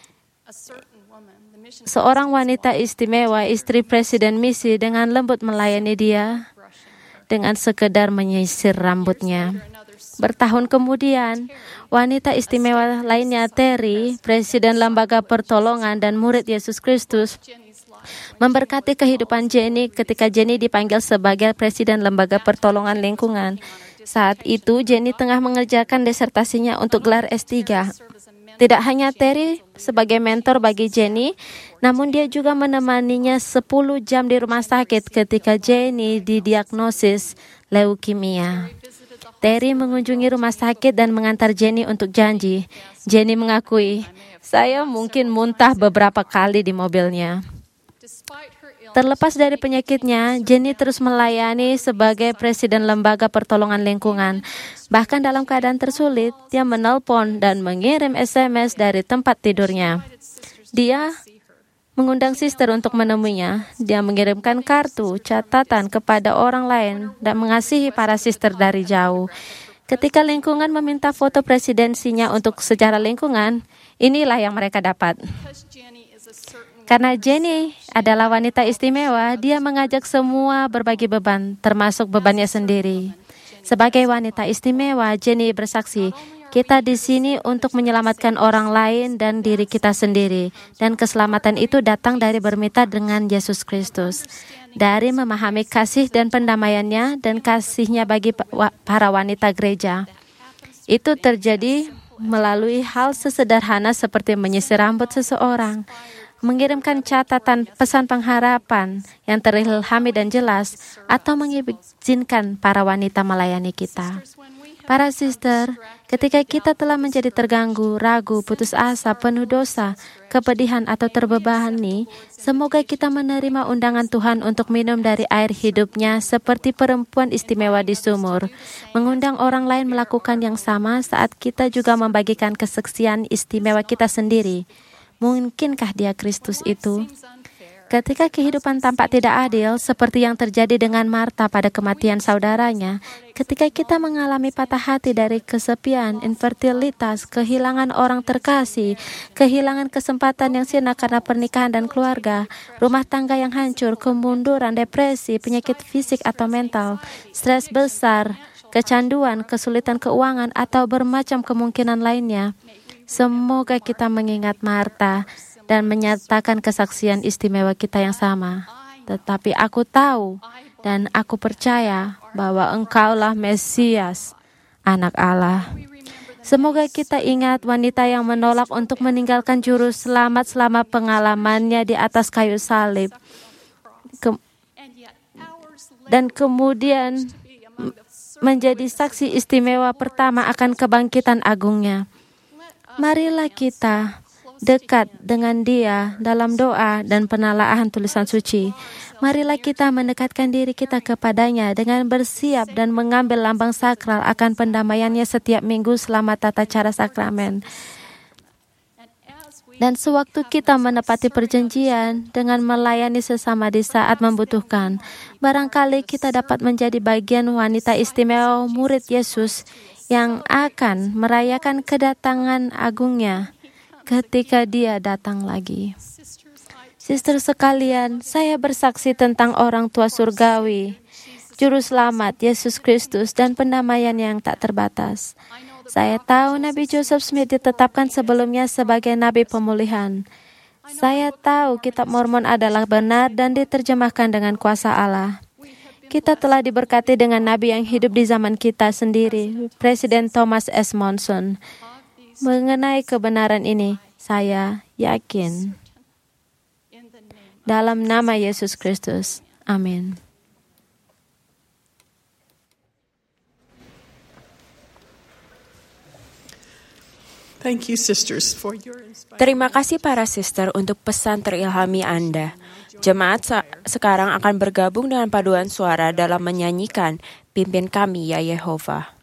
seorang wanita istimewa, istri presiden misi, dengan lembut melayani dia dengan sekedar menyisir rambutnya. Bertahun kemudian, wanita istimewa lainnya, Terry, presiden lembaga pertolongan dan murid Yesus Kristus, memberkati kehidupan Jenny ketika Jenny dipanggil sebagai presiden lembaga pertolongan lingkungan. Saat itu, Jenny tengah mengerjakan disertasinya untuk gelar S3. Tidak hanya Terry sebagai mentor bagi Jenny, namun dia juga menemaninya 10 jam di rumah sakit ketika Jenny didiagnosis leukemia. Terry mengunjungi rumah sakit dan mengantar Jenny untuk janji. Jenny mengakui, saya mungkin muntah beberapa kali di mobilnya. Terlepas dari penyakitnya, Jenny terus melayani sebagai presiden lembaga pertolongan lingkungan. Bahkan dalam keadaan tersulit, dia menelpon dan mengirim SMS dari tempat tidurnya. Dia mengundang sister untuk menemuinya. Dia mengirimkan kartu, catatan kepada orang lain dan mengasihi para sister dari jauh. Ketika lingkungan meminta foto presidensinya untuk sejarah lingkungan, inilah yang mereka dapat. Karena Jenny adalah wanita istimewa, dia mengajak semua berbagi beban, termasuk bebannya sendiri. Sebagai wanita istimewa, Jenny bersaksi, kita di sini untuk menyelamatkan orang lain dan diri kita sendiri. Dan keselamatan itu datang dari bermitra dengan Yesus Kristus. Dari memahami kasih dan pendamaiannya dan kasihnya bagi para wanita gereja. Itu terjadi melalui hal sesederhana seperti menyisir rambut seseorang, mengirimkan catatan pesan pengharapan yang terilhami dan jelas, atau mengizinkan para wanita melayani kita. Para sister, ketika kita telah menjadi terganggu, ragu, putus asa, penuh dosa, kepedihan atau terbebani, semoga kita menerima undangan Tuhan untuk minum dari air hidupnya seperti perempuan istimewa di sumur. Mengundang orang lain melakukan yang sama saat kita juga membagikan kesaksian istimewa kita sendiri. Mungkinkah dia Kristus itu? Ketika kehidupan tampak tidak adil, seperti yang terjadi dengan Marta pada kematian saudaranya, ketika kita mengalami patah hati dari kesepian, infertilitas, kehilangan orang terkasih, kehilangan kesempatan yang sirna karena pernikahan dan keluarga, rumah tangga yang hancur, kemunduran, depresi, penyakit fisik atau mental, stres besar, kecanduan, kesulitan keuangan, atau bermacam kemungkinan lainnya, semoga kita mengingat Marta dan menyatakan kesaksian istimewa kita yang sama. Tetapi aku tahu dan aku percaya bahwa Engkaulah Mesias, Anak Allah. Semoga kita ingat wanita yang menolak untuk meninggalkan juru selamat selama pengalamannya di atas kayu salib. Dan kemudian menjadi saksi istimewa pertama akan kebangkitan agungnya. Marilah kita dekat dengan Dia dalam doa dan penelaahan tulisan suci. Marilah kita mendekatkan diri kita kepadanya dengan bersiap dan mengambil lambang sakral akan pendamaiannya setiap minggu selama tata cara sakramen. Dan sewaktu kita menepati perjanjian dengan melayani sesama di saat membutuhkan, barangkali kita dapat menjadi bagian wanita istimewa murid Yesus yang akan merayakan kedatangan agungnya ketika Dia datang lagi. Sister sekalian, saya bersaksi tentang orang tua surgawi, Juru Selamat Yesus Kristus dan pendamaian yang tak terbatas. Saya tahu Nabi Joseph Smith ditetapkan sebelumnya sebagai Nabi Pemulihan. Saya tahu Kitab Mormon adalah benar dan diterjemahkan dengan kuasa Allah. Kita telah diberkati dengan Nabi yang hidup di zaman kita sendiri, Presiden Thomas S. Monson. Mengenai kebenaran ini, saya yakin. Dalam nama Yesus Kristus. Amin. Terima kasih para sister untuk pesan terilhami Anda. Jemaat sekarang akan bergabung dengan paduan suara dalam menyanyikan Pimpin Kami ya Yehova.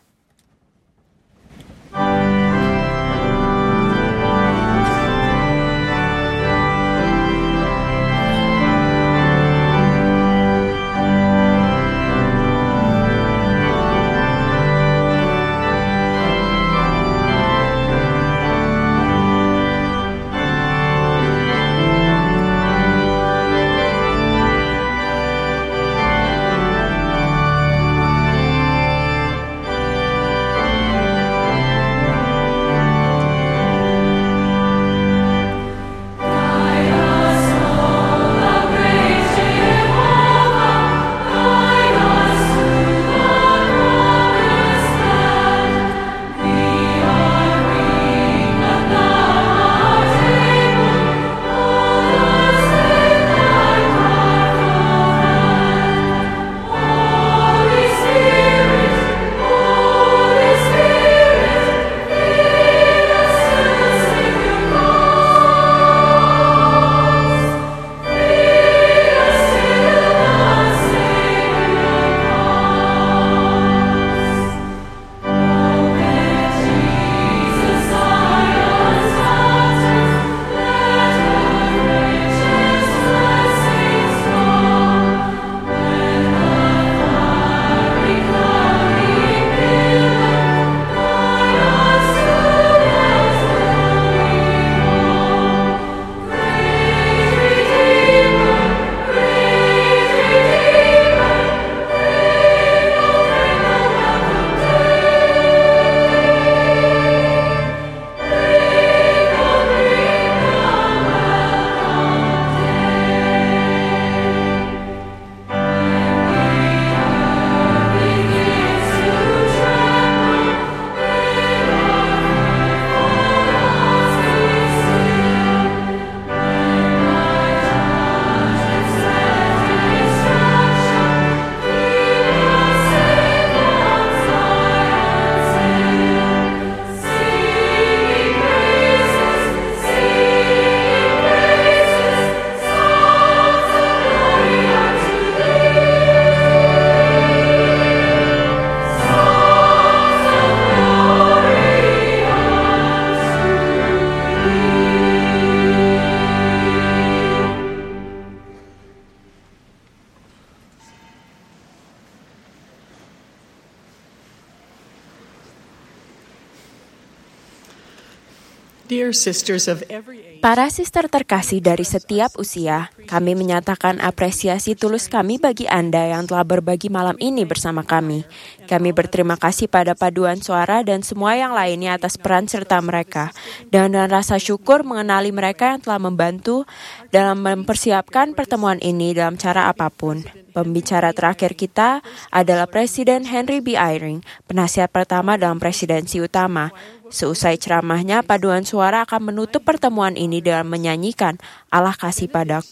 Para sister terkasih dari setiap usia, kami menyatakan apresiasi tulus kami bagi Anda yang telah berbagi malam ini bersama kami. Kami berterima kasih pada paduan suara dan semua yang lainnya atas peran serta mereka. Dan dengan rasa syukur mengenali mereka yang telah membantu dalam mempersiapkan pertemuan ini dalam cara apapun. Pembicara terakhir kita adalah Presiden Henry B. Eyring, penasihat pertama dalam presidensi utama. Seusai ceramahnya, paduan suara akan menutup pertemuan ini dengan menyanyikan Allah Kasih Padaku.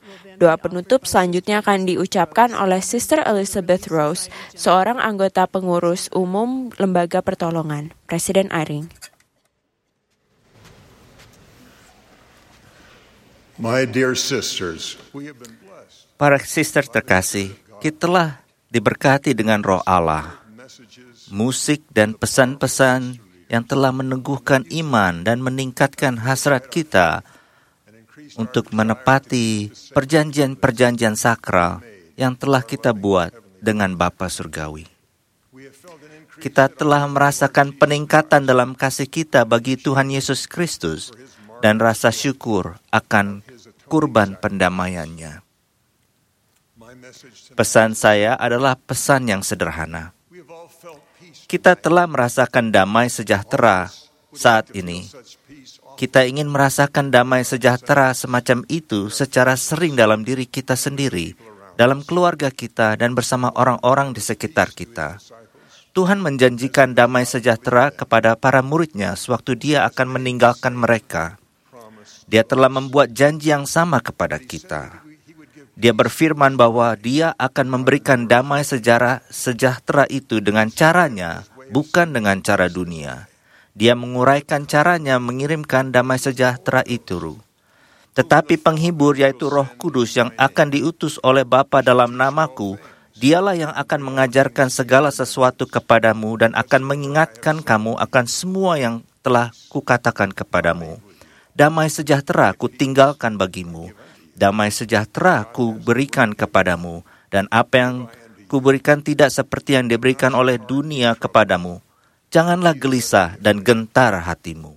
Doa penutup selanjutnya akan diucapkan oleh Sister Elizabeth Rose, seorang anggota pengurus umum Lembaga Pertolongan, Presiden Eyring. My dear sisters, we have been blessed. Para sister terkasih, kita telah diberkati dengan Roh Allah, musik dan pesan-pesan yang telah meneguhkan iman dan meningkatkan hasrat kita untuk menepati perjanjian-perjanjian sakral yang telah kita buat dengan Bapa Surgawi. Kita telah merasakan peningkatan dalam kasih kita bagi Tuhan Yesus Kristus dan rasa syukur akan kurban pendamaiannya. Pesan saya adalah pesan yang sederhana. Kita telah merasakan damai sejahtera saat ini. Kita ingin merasakan damai sejahtera semacam itu secara sering dalam diri kita sendiri, dalam keluarga kita, dan bersama orang-orang di sekitar kita. Tuhan menjanjikan damai sejahtera kepada para murid-Nya sewaktu Dia akan meninggalkan mereka. Dia telah membuat janji yang sama kepada kita. Dia berfirman bahwa Dia akan memberikan damai sejahtera itu dengan caranya, bukan dengan cara dunia. Dia menguraikan caranya mengirimkan damai sejahtera itu. Tetapi penghibur, yaitu Roh Kudus yang akan diutus oleh Bapa dalam namaku, Dialah yang akan mengajarkan segala sesuatu kepadamu dan akan mengingatkan kamu akan semua yang telah kukatakan kepadamu. Damai sejahtera ku tinggalkan bagimu, damai sejahtera ku berikan kepadamu, dan apa yang ku berikan tidak seperti yang diberikan oleh dunia kepadamu. Janganlah gelisah dan gentar hatimu.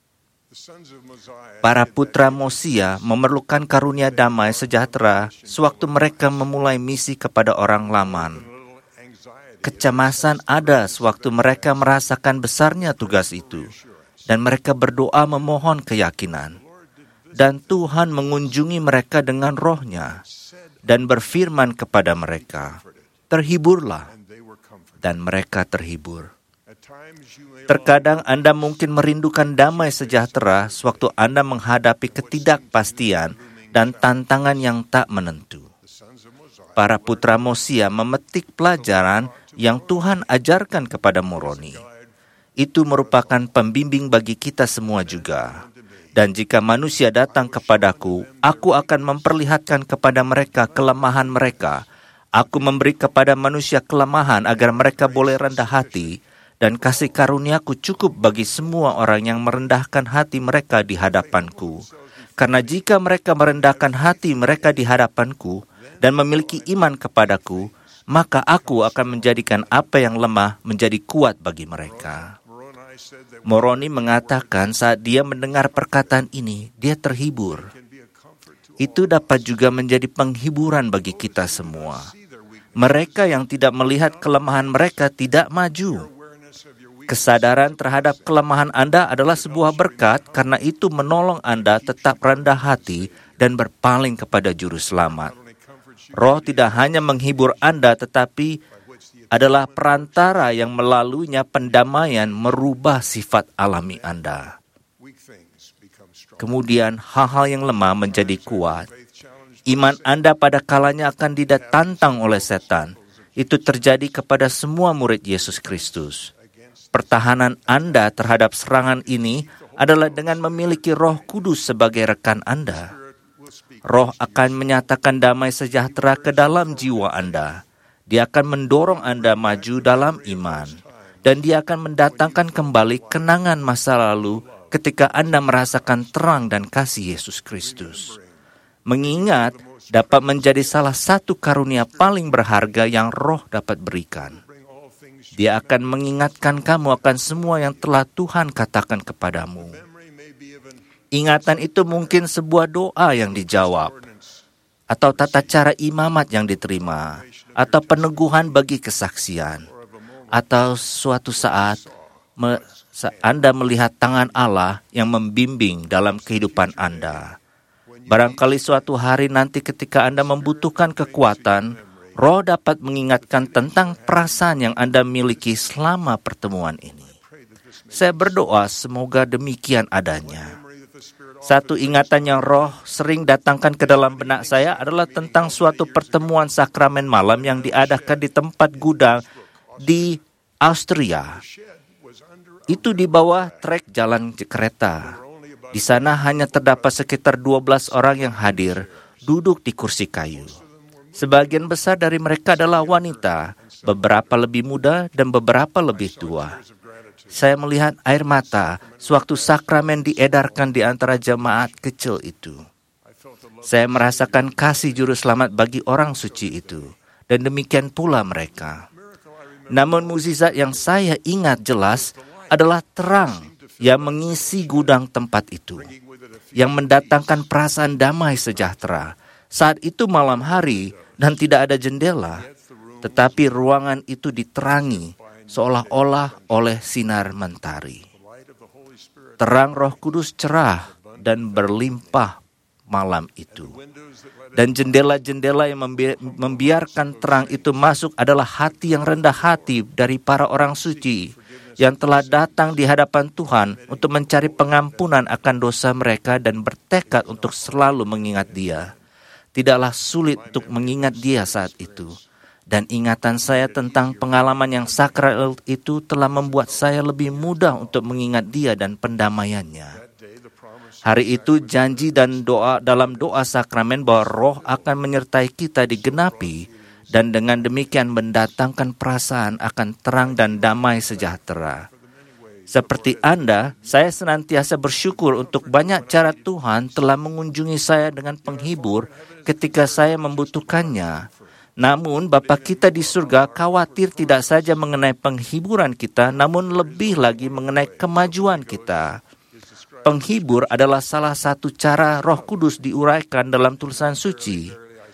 Para putra Mosia memerlukan karunia damai sejahtera sewaktu mereka memulai misi kepada orang Laman. Kecemasan ada sewaktu mereka merasakan besarnya tugas itu, dan mereka berdoa memohon keyakinan. Dan Tuhan mengunjungi mereka dengan Roh-Nya dan berfirman kepada mereka, "Terhiburlah," dan mereka terhibur. Terkadang Anda mungkin merindukan damai sejahtera sewaktu Anda menghadapi ketidakpastian dan tantangan yang tak menentu. Para putra Mosia memetik pelajaran yang Tuhan ajarkan kepada Moroni. Itu merupakan pembimbing bagi kita semua juga. Dan jika manusia datang kepadaku, aku akan memperlihatkan kepada mereka kelemahan mereka. Aku memberi kepada manusia kelemahan agar mereka boleh rendah hati, dan kasih karuniaku cukup bagi semua orang yang merendahkan hati mereka di hadapanku. Karena jika mereka merendahkan hati mereka di hadapanku dan memiliki iman kepadaku, maka aku akan menjadikan apa yang lemah menjadi kuat bagi mereka. Moroni mengatakan saat dia mendengar perkataan ini, dia terhibur. Itu dapat juga menjadi penghiburan bagi kita semua. Mereka yang tidak melihat kelemahan mereka tidak maju. Kesadaran terhadap kelemahan Anda adalah sebuah berkat karena itu menolong Anda tetap rendah hati dan berpaling kepada Juru Selamat. Roh tidak hanya menghibur Anda tetapi adalah perantara yang melaluinya pendamaian merubah sifat alami Anda. Kemudian hal-hal yang lemah menjadi kuat. Iman Anda pada kalanya akan ditantang oleh setan. Itu terjadi kepada semua murid Yesus Kristus. Pertahanan Anda terhadap serangan ini adalah dengan memiliki Roh Kudus sebagai rekan Anda. Roh akan menyatakan damai sejahtera ke dalam jiwa Anda. Dia akan mendorong Anda maju dalam iman. Dan Dia akan mendatangkan kembali kenangan masa lalu ketika Anda merasakan terang dan kasih Yesus Kristus. Mengingat dapat menjadi salah satu karunia paling berharga yang Roh dapat berikan. Dia akan mengingatkan kamu akan semua yang telah Tuhan katakan kepadamu. Ingatan itu mungkin sebuah doa yang dijawab, atau tata cara imamat yang diterima, atau peneguhan bagi kesaksian, atau suatu saat Anda melihat tangan Allah yang membimbing dalam kehidupan Anda. Barangkali suatu hari nanti ketika Anda membutuhkan kekuatan, Roh dapat mengingatkan tentang perasaan yang Anda miliki selama pertemuan ini. Saya berdoa semoga demikian adanya. Satu ingatan yang Roh sering datangkan ke dalam benak saya adalah tentang suatu pertemuan sakramen malam yang diadakan di tempat gudang di Austria. Itu di bawah trek jalan kereta. Di sana hanya terdapat sekitar 12 orang yang hadir, duduk di kursi kayu. Sebagian besar dari mereka adalah wanita, beberapa lebih muda dan beberapa lebih tua. Saya melihat air mata sewaktu sakramen diedarkan di antara jemaat kecil itu. Saya merasakan kasih juru selamat bagi orang suci itu, dan demikian pula mereka. Namun mukjizat yang saya ingat jelas adalah terang yang mengisi gudang tempat itu, yang mendatangkan perasaan damai sejahtera. Saat itu malam hari dan tidak ada jendela, tetapi ruangan itu diterangi seolah-olah oleh sinar mentari. Terang Roh Kudus cerah dan berlimpah malam itu. Dan jendela-jendela yang membiarkan terang itu masuk adalah hati yang rendah hati dari para orang suci yang telah datang di hadapan Tuhan untuk mencari pengampunan akan dosa mereka dan bertekad untuk selalu mengingat Dia. Tidaklah sulit untuk mengingat Dia saat itu. Dan ingatan saya tentang pengalaman yang sakral itu telah membuat saya lebih mudah untuk mengingat Dia dan pendamaiannya. Hari itu janji dan doa dalam doa sakramen bahwa Roh akan menyertai kita digenapi, dan dengan demikian mendatangkan perasaan akan terang dan damai sejahtera. Seperti Anda, saya senantiasa bersyukur untuk banyak cara Tuhan telah mengunjungi saya dengan penghibur ketika saya membutuhkannya. Namun Bapa kita di surga khawatir tidak saja mengenai penghiburan kita, namun lebih lagi mengenai kemajuan kita. Penghibur adalah salah satu cara Roh Kudus diuraikan dalam tulisan suci.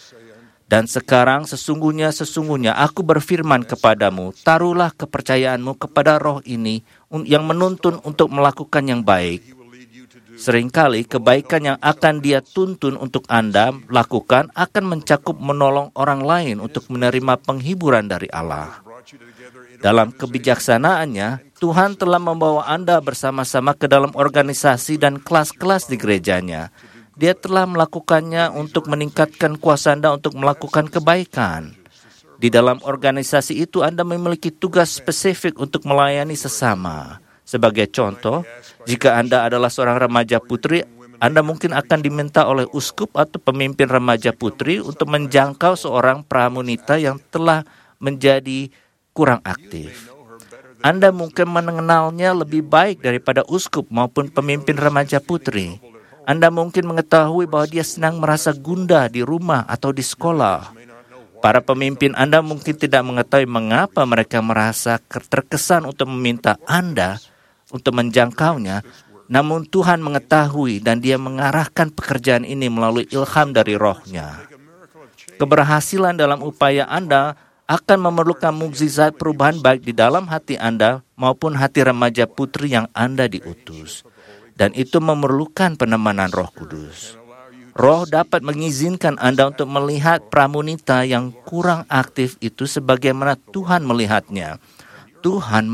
Dan sekarang sesungguhnya aku berfirman kepadamu, taruhlah kepercayaanmu kepada Roh ini yang menuntun untuk melakukan yang baik. Seringkali kebaikan yang akan Dia tuntun untuk Anda lakukan akan mencakup menolong orang lain untuk menerima penghiburan dari Allah. Dalam kebijaksanaannya, Tuhan telah membawa Anda bersama-sama ke dalam organisasi dan kelas-kelas di gerejanya. Dia telah melakukannya untuk meningkatkan kuasa Anda untuk melakukan kebaikan. Di dalam organisasi itu Anda memiliki tugas spesifik untuk melayani sesama. Sebagai contoh, jika Anda adalah seorang remaja putri, Anda mungkin akan diminta oleh uskup atau pemimpin remaja putri untuk menjangkau seorang pramunita yang telah menjadi kurang aktif. Anda mungkin mengenalnya lebih baik daripada uskup maupun pemimpin remaja putri. Anda mungkin mengetahui bahwa dia senang merasa gundah di rumah atau di sekolah. Para pemimpin Anda mungkin tidak mengetahui mengapa mereka merasa terkesan untuk meminta Anda untuk menjangkaunya, namun Tuhan mengetahui dan Dia mengarahkan pekerjaan ini melalui ilham dari Roh-Nya. Keberhasilan dalam upaya Anda akan memerlukan mukjizat perubahan baik di dalam hati Anda maupun hati remaja putri yang Anda diutus. Dan itu memerlukan penemanan Roh Kudus. Roh dapat mengizinkan Anda untuk melihat pramunita yang kurang aktif itu sebagaimana Tuhan melihatnya. Tuhan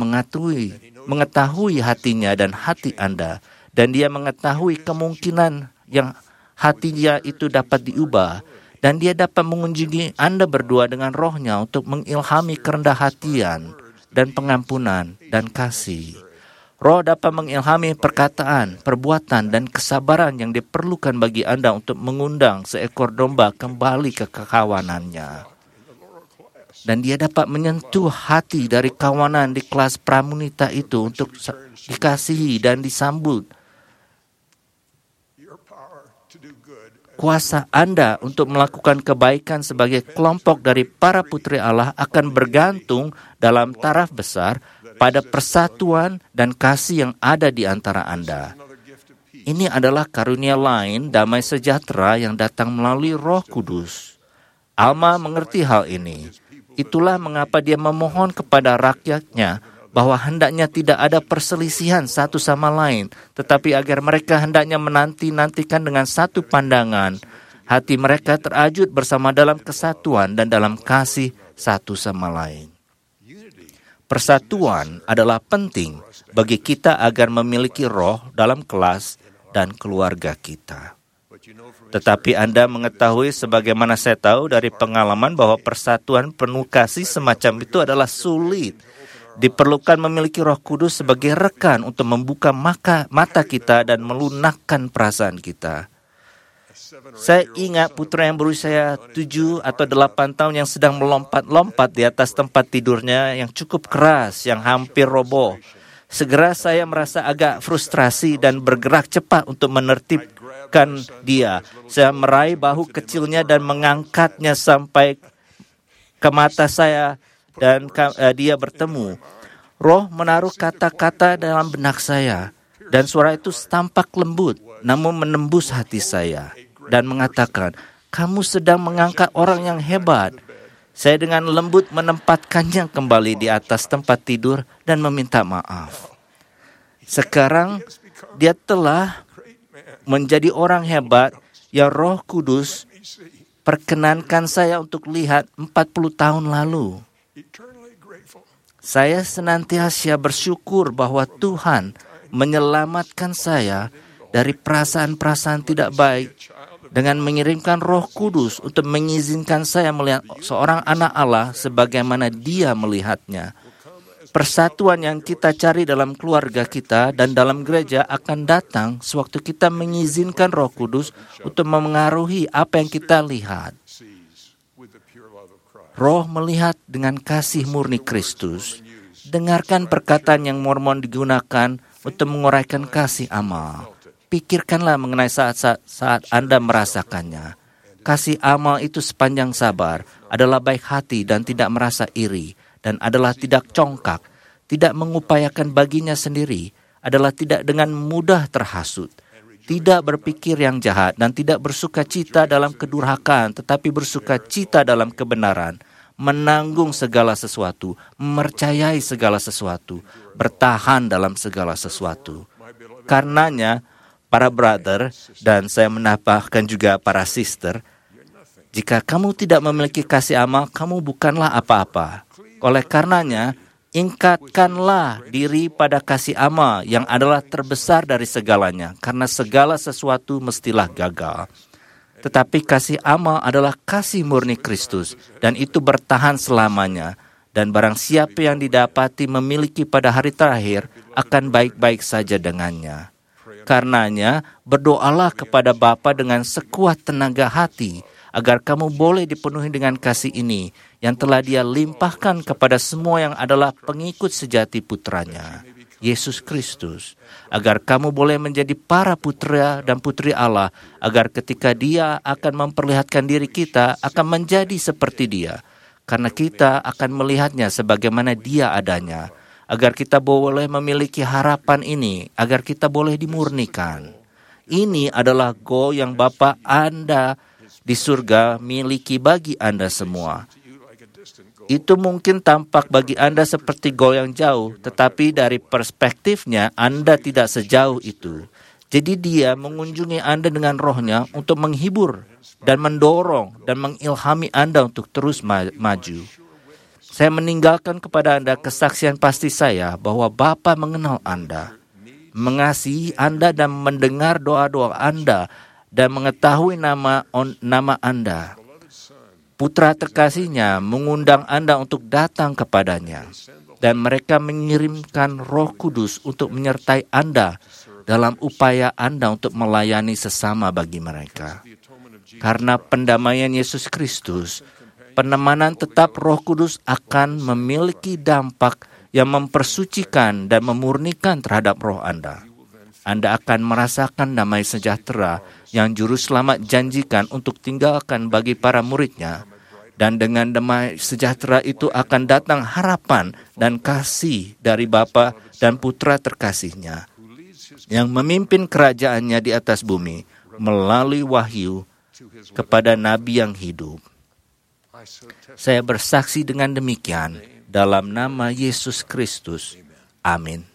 mengetahui hatinya dan hati Anda, dan Dia mengetahui kemungkinan yang hatinya itu dapat diubah, dan Dia dapat mengunjungi Anda berdua dengan Roh-Nya untuk mengilhami kerendah hatian dan pengampunan dan kasih. Roh dapat mengilhami perkataan, perbuatan, dan kesabaran yang diperlukan bagi Anda untuk mengundang seekor domba kembali ke kekawanannya. Dan Dia dapat menyentuh hati dari kawanan di kelas pramunita itu untuk dikasihi dan disambut. Kuasa Anda untuk melakukan kebaikan sebagai kelompok dari para putri Allah akan bergantung dalam taraf besar pada persatuan dan kasih yang ada di antara Anda. Ini adalah karunia lain damai sejahtera yang datang melalui Roh Kudus. Alma mengerti hal ini. Itulah mengapa dia memohon kepada rakyatnya bahwa hendaknya tidak ada perselisihan satu sama lain, tetapi agar mereka hendaknya menanti-nantikan dengan satu pandangan. Hati mereka terajut bersama dalam kesatuan dan dalam kasih satu sama lain. Persatuan adalah penting bagi kita agar memiliki roh dalam kelas dan keluarga kita. Tetapi Anda mengetahui, sebagaimana saya tahu dari pengalaman, bahwa persatuan penuh kasih semacam itu adalah sulit. Diperlukan memiliki Roh Kudus sebagai rekan untuk membuka mata kita dan melunakkan perasaan kita. Saya ingat putra yang berusia 7 atau 8 tahun yang sedang melompat-lompat di atas tempat tidurnya yang cukup keras, yang hampir roboh. Segera saya merasa agak frustrasi dan bergerak cepat untuk menertibkan dia. Saya meraih bahu kecilnya dan mengangkatnya sampai ke mata saya dan dia bertemu. Roh menaruh kata-kata dalam benak saya dan suara itu tampak lembut namun menembus hati saya dan mengatakan, "Kamu sedang mengangkat orang yang hebat." Saya dengan lembut menempatkannya kembali di atas tempat tidur dan meminta maaf. Sekarang dia telah menjadi orang hebat yang Roh Kudus perkenankan saya untuk lihat 40 tahun lalu. Saya senantiasa bersyukur bahwa Tuhan menyelamatkan saya dari perasaan-perasaan tidak baik dengan mengirimkan Roh Kudus untuk mengizinkan saya melihat seorang anak Allah sebagaimana Dia melihatnya. Persatuan yang kita cari dalam keluarga kita dan dalam gereja akan datang sewaktu kita mengizinkan Roh Kudus untuk memengaruhi apa yang kita lihat. Roh melihat dengan kasih murni Kristus. Dengarkan perkataan yang Mormon digunakan untuk menguraikan kasih amal. Pikirkanlah mengenai saat Anda merasakannya. Kasih amal itu sepanjang sabar, adalah baik hati dan tidak merasa iri, dan adalah tidak congkak, tidak mengupayakan baginya sendiri, adalah tidak dengan mudah terhasut, tidak berpikir yang jahat, dan tidak bersuka cita dalam kedurhakaan, tetapi bersuka cita dalam kebenaran, menanggung segala sesuatu, mempercayai segala sesuatu, bertahan dalam segala sesuatu. Karenanya, para brother, dan saya menambahkan juga para sister, jika kamu tidak memiliki kasih amal, kamu bukanlah apa-apa. Oleh karenanya, ingkatkanlah diri pada kasih amal yang adalah terbesar dari segalanya, karena segala sesuatu mestilah gagal. Tetapi kasih amal adalah kasih murni Kristus, dan itu bertahan selamanya. Dan barang siapa yang didapati memiliki pada hari terakhir, akan baik-baik saja dengannya. Karenanya, berdoalah kepada Bapa dengan sekuat tenaga hati, agar kamu boleh dipenuhi dengan kasih ini, yang telah Dia limpahkan kepada semua yang adalah pengikut sejati putranya, Yesus Kristus, agar kamu boleh menjadi para putra dan putri Allah, agar ketika Dia akan memperlihatkan diri kita, akan menjadi seperti Dia, karena kita akan melihatnya sebagaimana Dia adanya, agar kita boleh memiliki harapan ini, agar kita boleh dimurnikan. Ini adalah goal yang Bapa Anda di surga miliki bagi Anda semua. Itu mungkin tampak bagi Anda seperti goal yang jauh, tetapi dari perspektifnya Anda tidak sejauh itu. Jadi Dia mengunjungi Anda dengan rohnya untuk menghibur dan mendorong dan mengilhami Anda untuk terus maju. Saya meninggalkan kepada Anda kesaksian pasti saya bahwa Bapa mengenal Anda, mengasihi Anda dan mendengar doa-doa Anda dan mengetahui nama Anda. Putra terkasihnya mengundang Anda untuk datang kepadanya, dan mereka mengirimkan Roh Kudus untuk menyertai Anda dalam upaya Anda untuk melayani sesama bagi mereka. Karena pendamaian Yesus Kristus, penemanan tetap Roh Kudus akan memiliki dampak yang mempersucikan dan memurnikan terhadap roh Anda. Anda akan merasakan damai sejahtera yang Juru Selamat janjikan untuk tinggalkan bagi para muridnya. Dan dengan damai sejahtera itu akan datang harapan dan kasih dari Bapa dan Putra terkasihnya, yang memimpin kerajaannya di atas bumi melalui wahyu kepada Nabi yang hidup. Saya bersaksi dengan demikian dalam nama Yesus Kristus. Amin.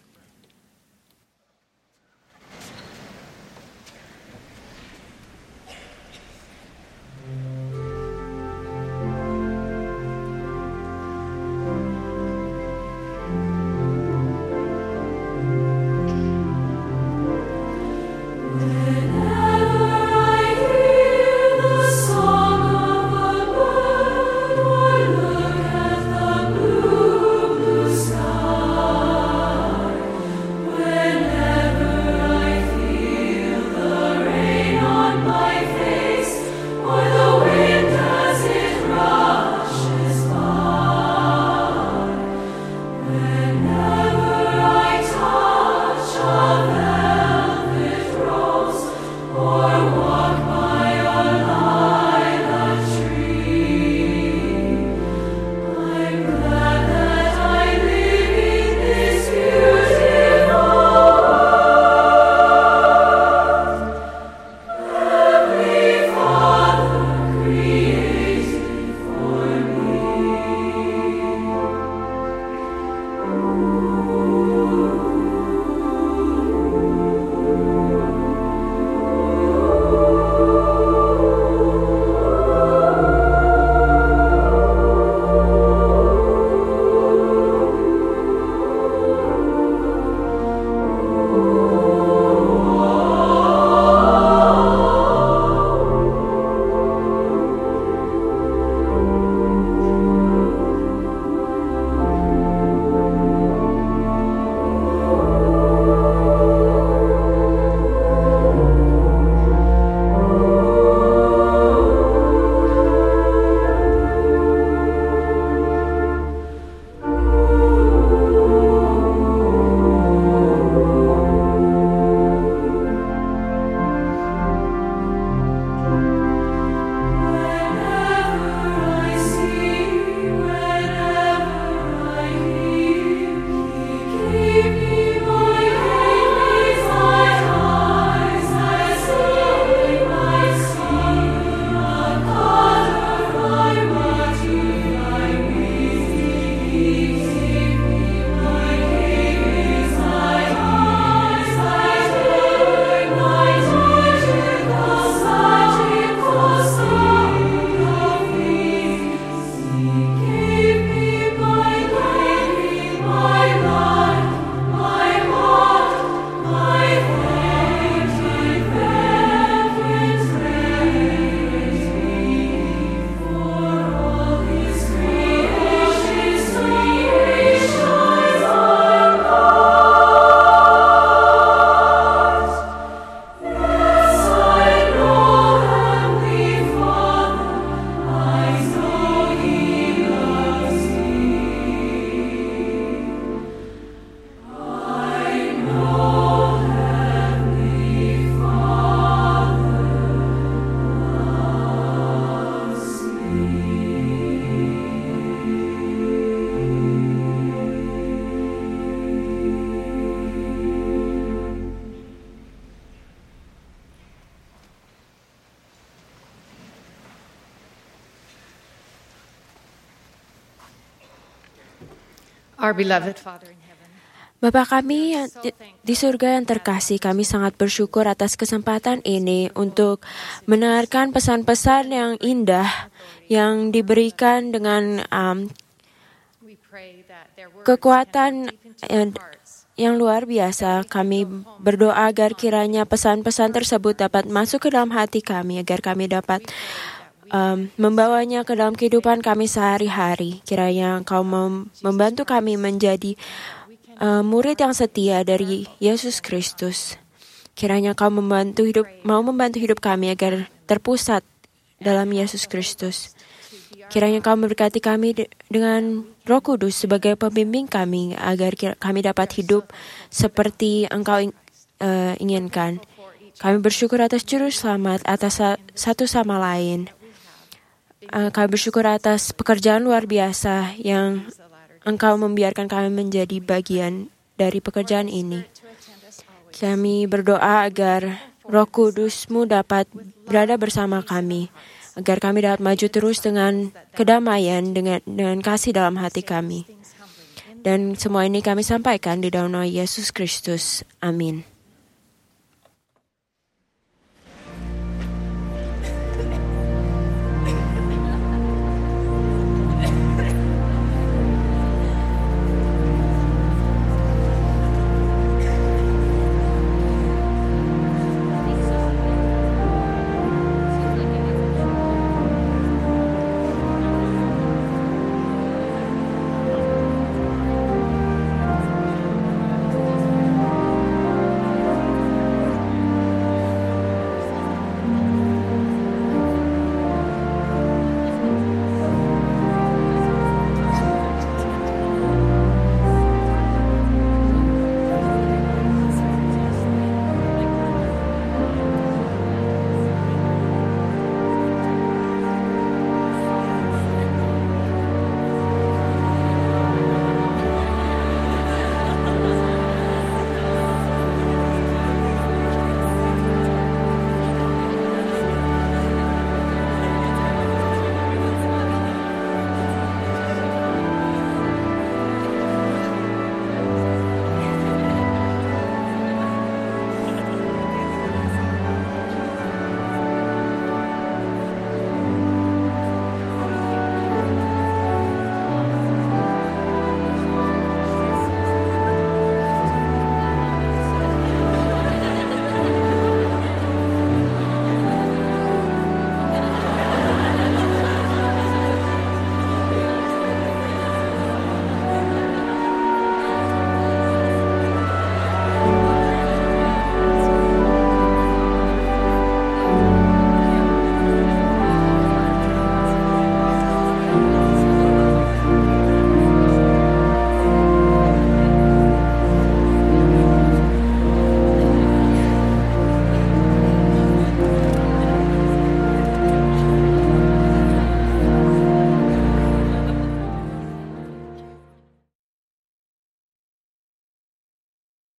Our beloved Father in heaven, Bapa kami yang di surga yang terkasih, kami sangat bersyukur atas kesempatan ini untuk mendengarkan pesan-pesan yang indah yang diberikan dengan we pray that their words kekuatan can penetrate hearts. yang luar biasa. Kami berdoa agar kiranya pesan-pesan tersebut dapat masuk ke dalam hati kami, agar kami dapat membawanya ke dalam kehidupan kami sehari-hari. Kiranya Engkau membantu kami menjadi murid yang setia dari Yesus Kristus. Kiranya Engkau mau membantu hidup kami agar terpusat dalam Yesus Kristus. Kiranya Engkau memberkati kami dengan Roh Kudus sebagai pembimbing kami, agar kami dapat hidup seperti Engkau inginkan. Kami bersyukur atas juru selamat, atas satu sama lain. Kami bersyukur atas pekerjaan luar biasa yang Engkau membiarkan kami menjadi bagian dari pekerjaan ini. Kami berdoa agar Roh Kudus-Mu dapat berada bersama kami, agar kami dapat maju terus dengan kedamaian, dengan kasih dalam hati kami. Dan semua ini kami sampaikan di dalam nama Yesus Kristus. Amin.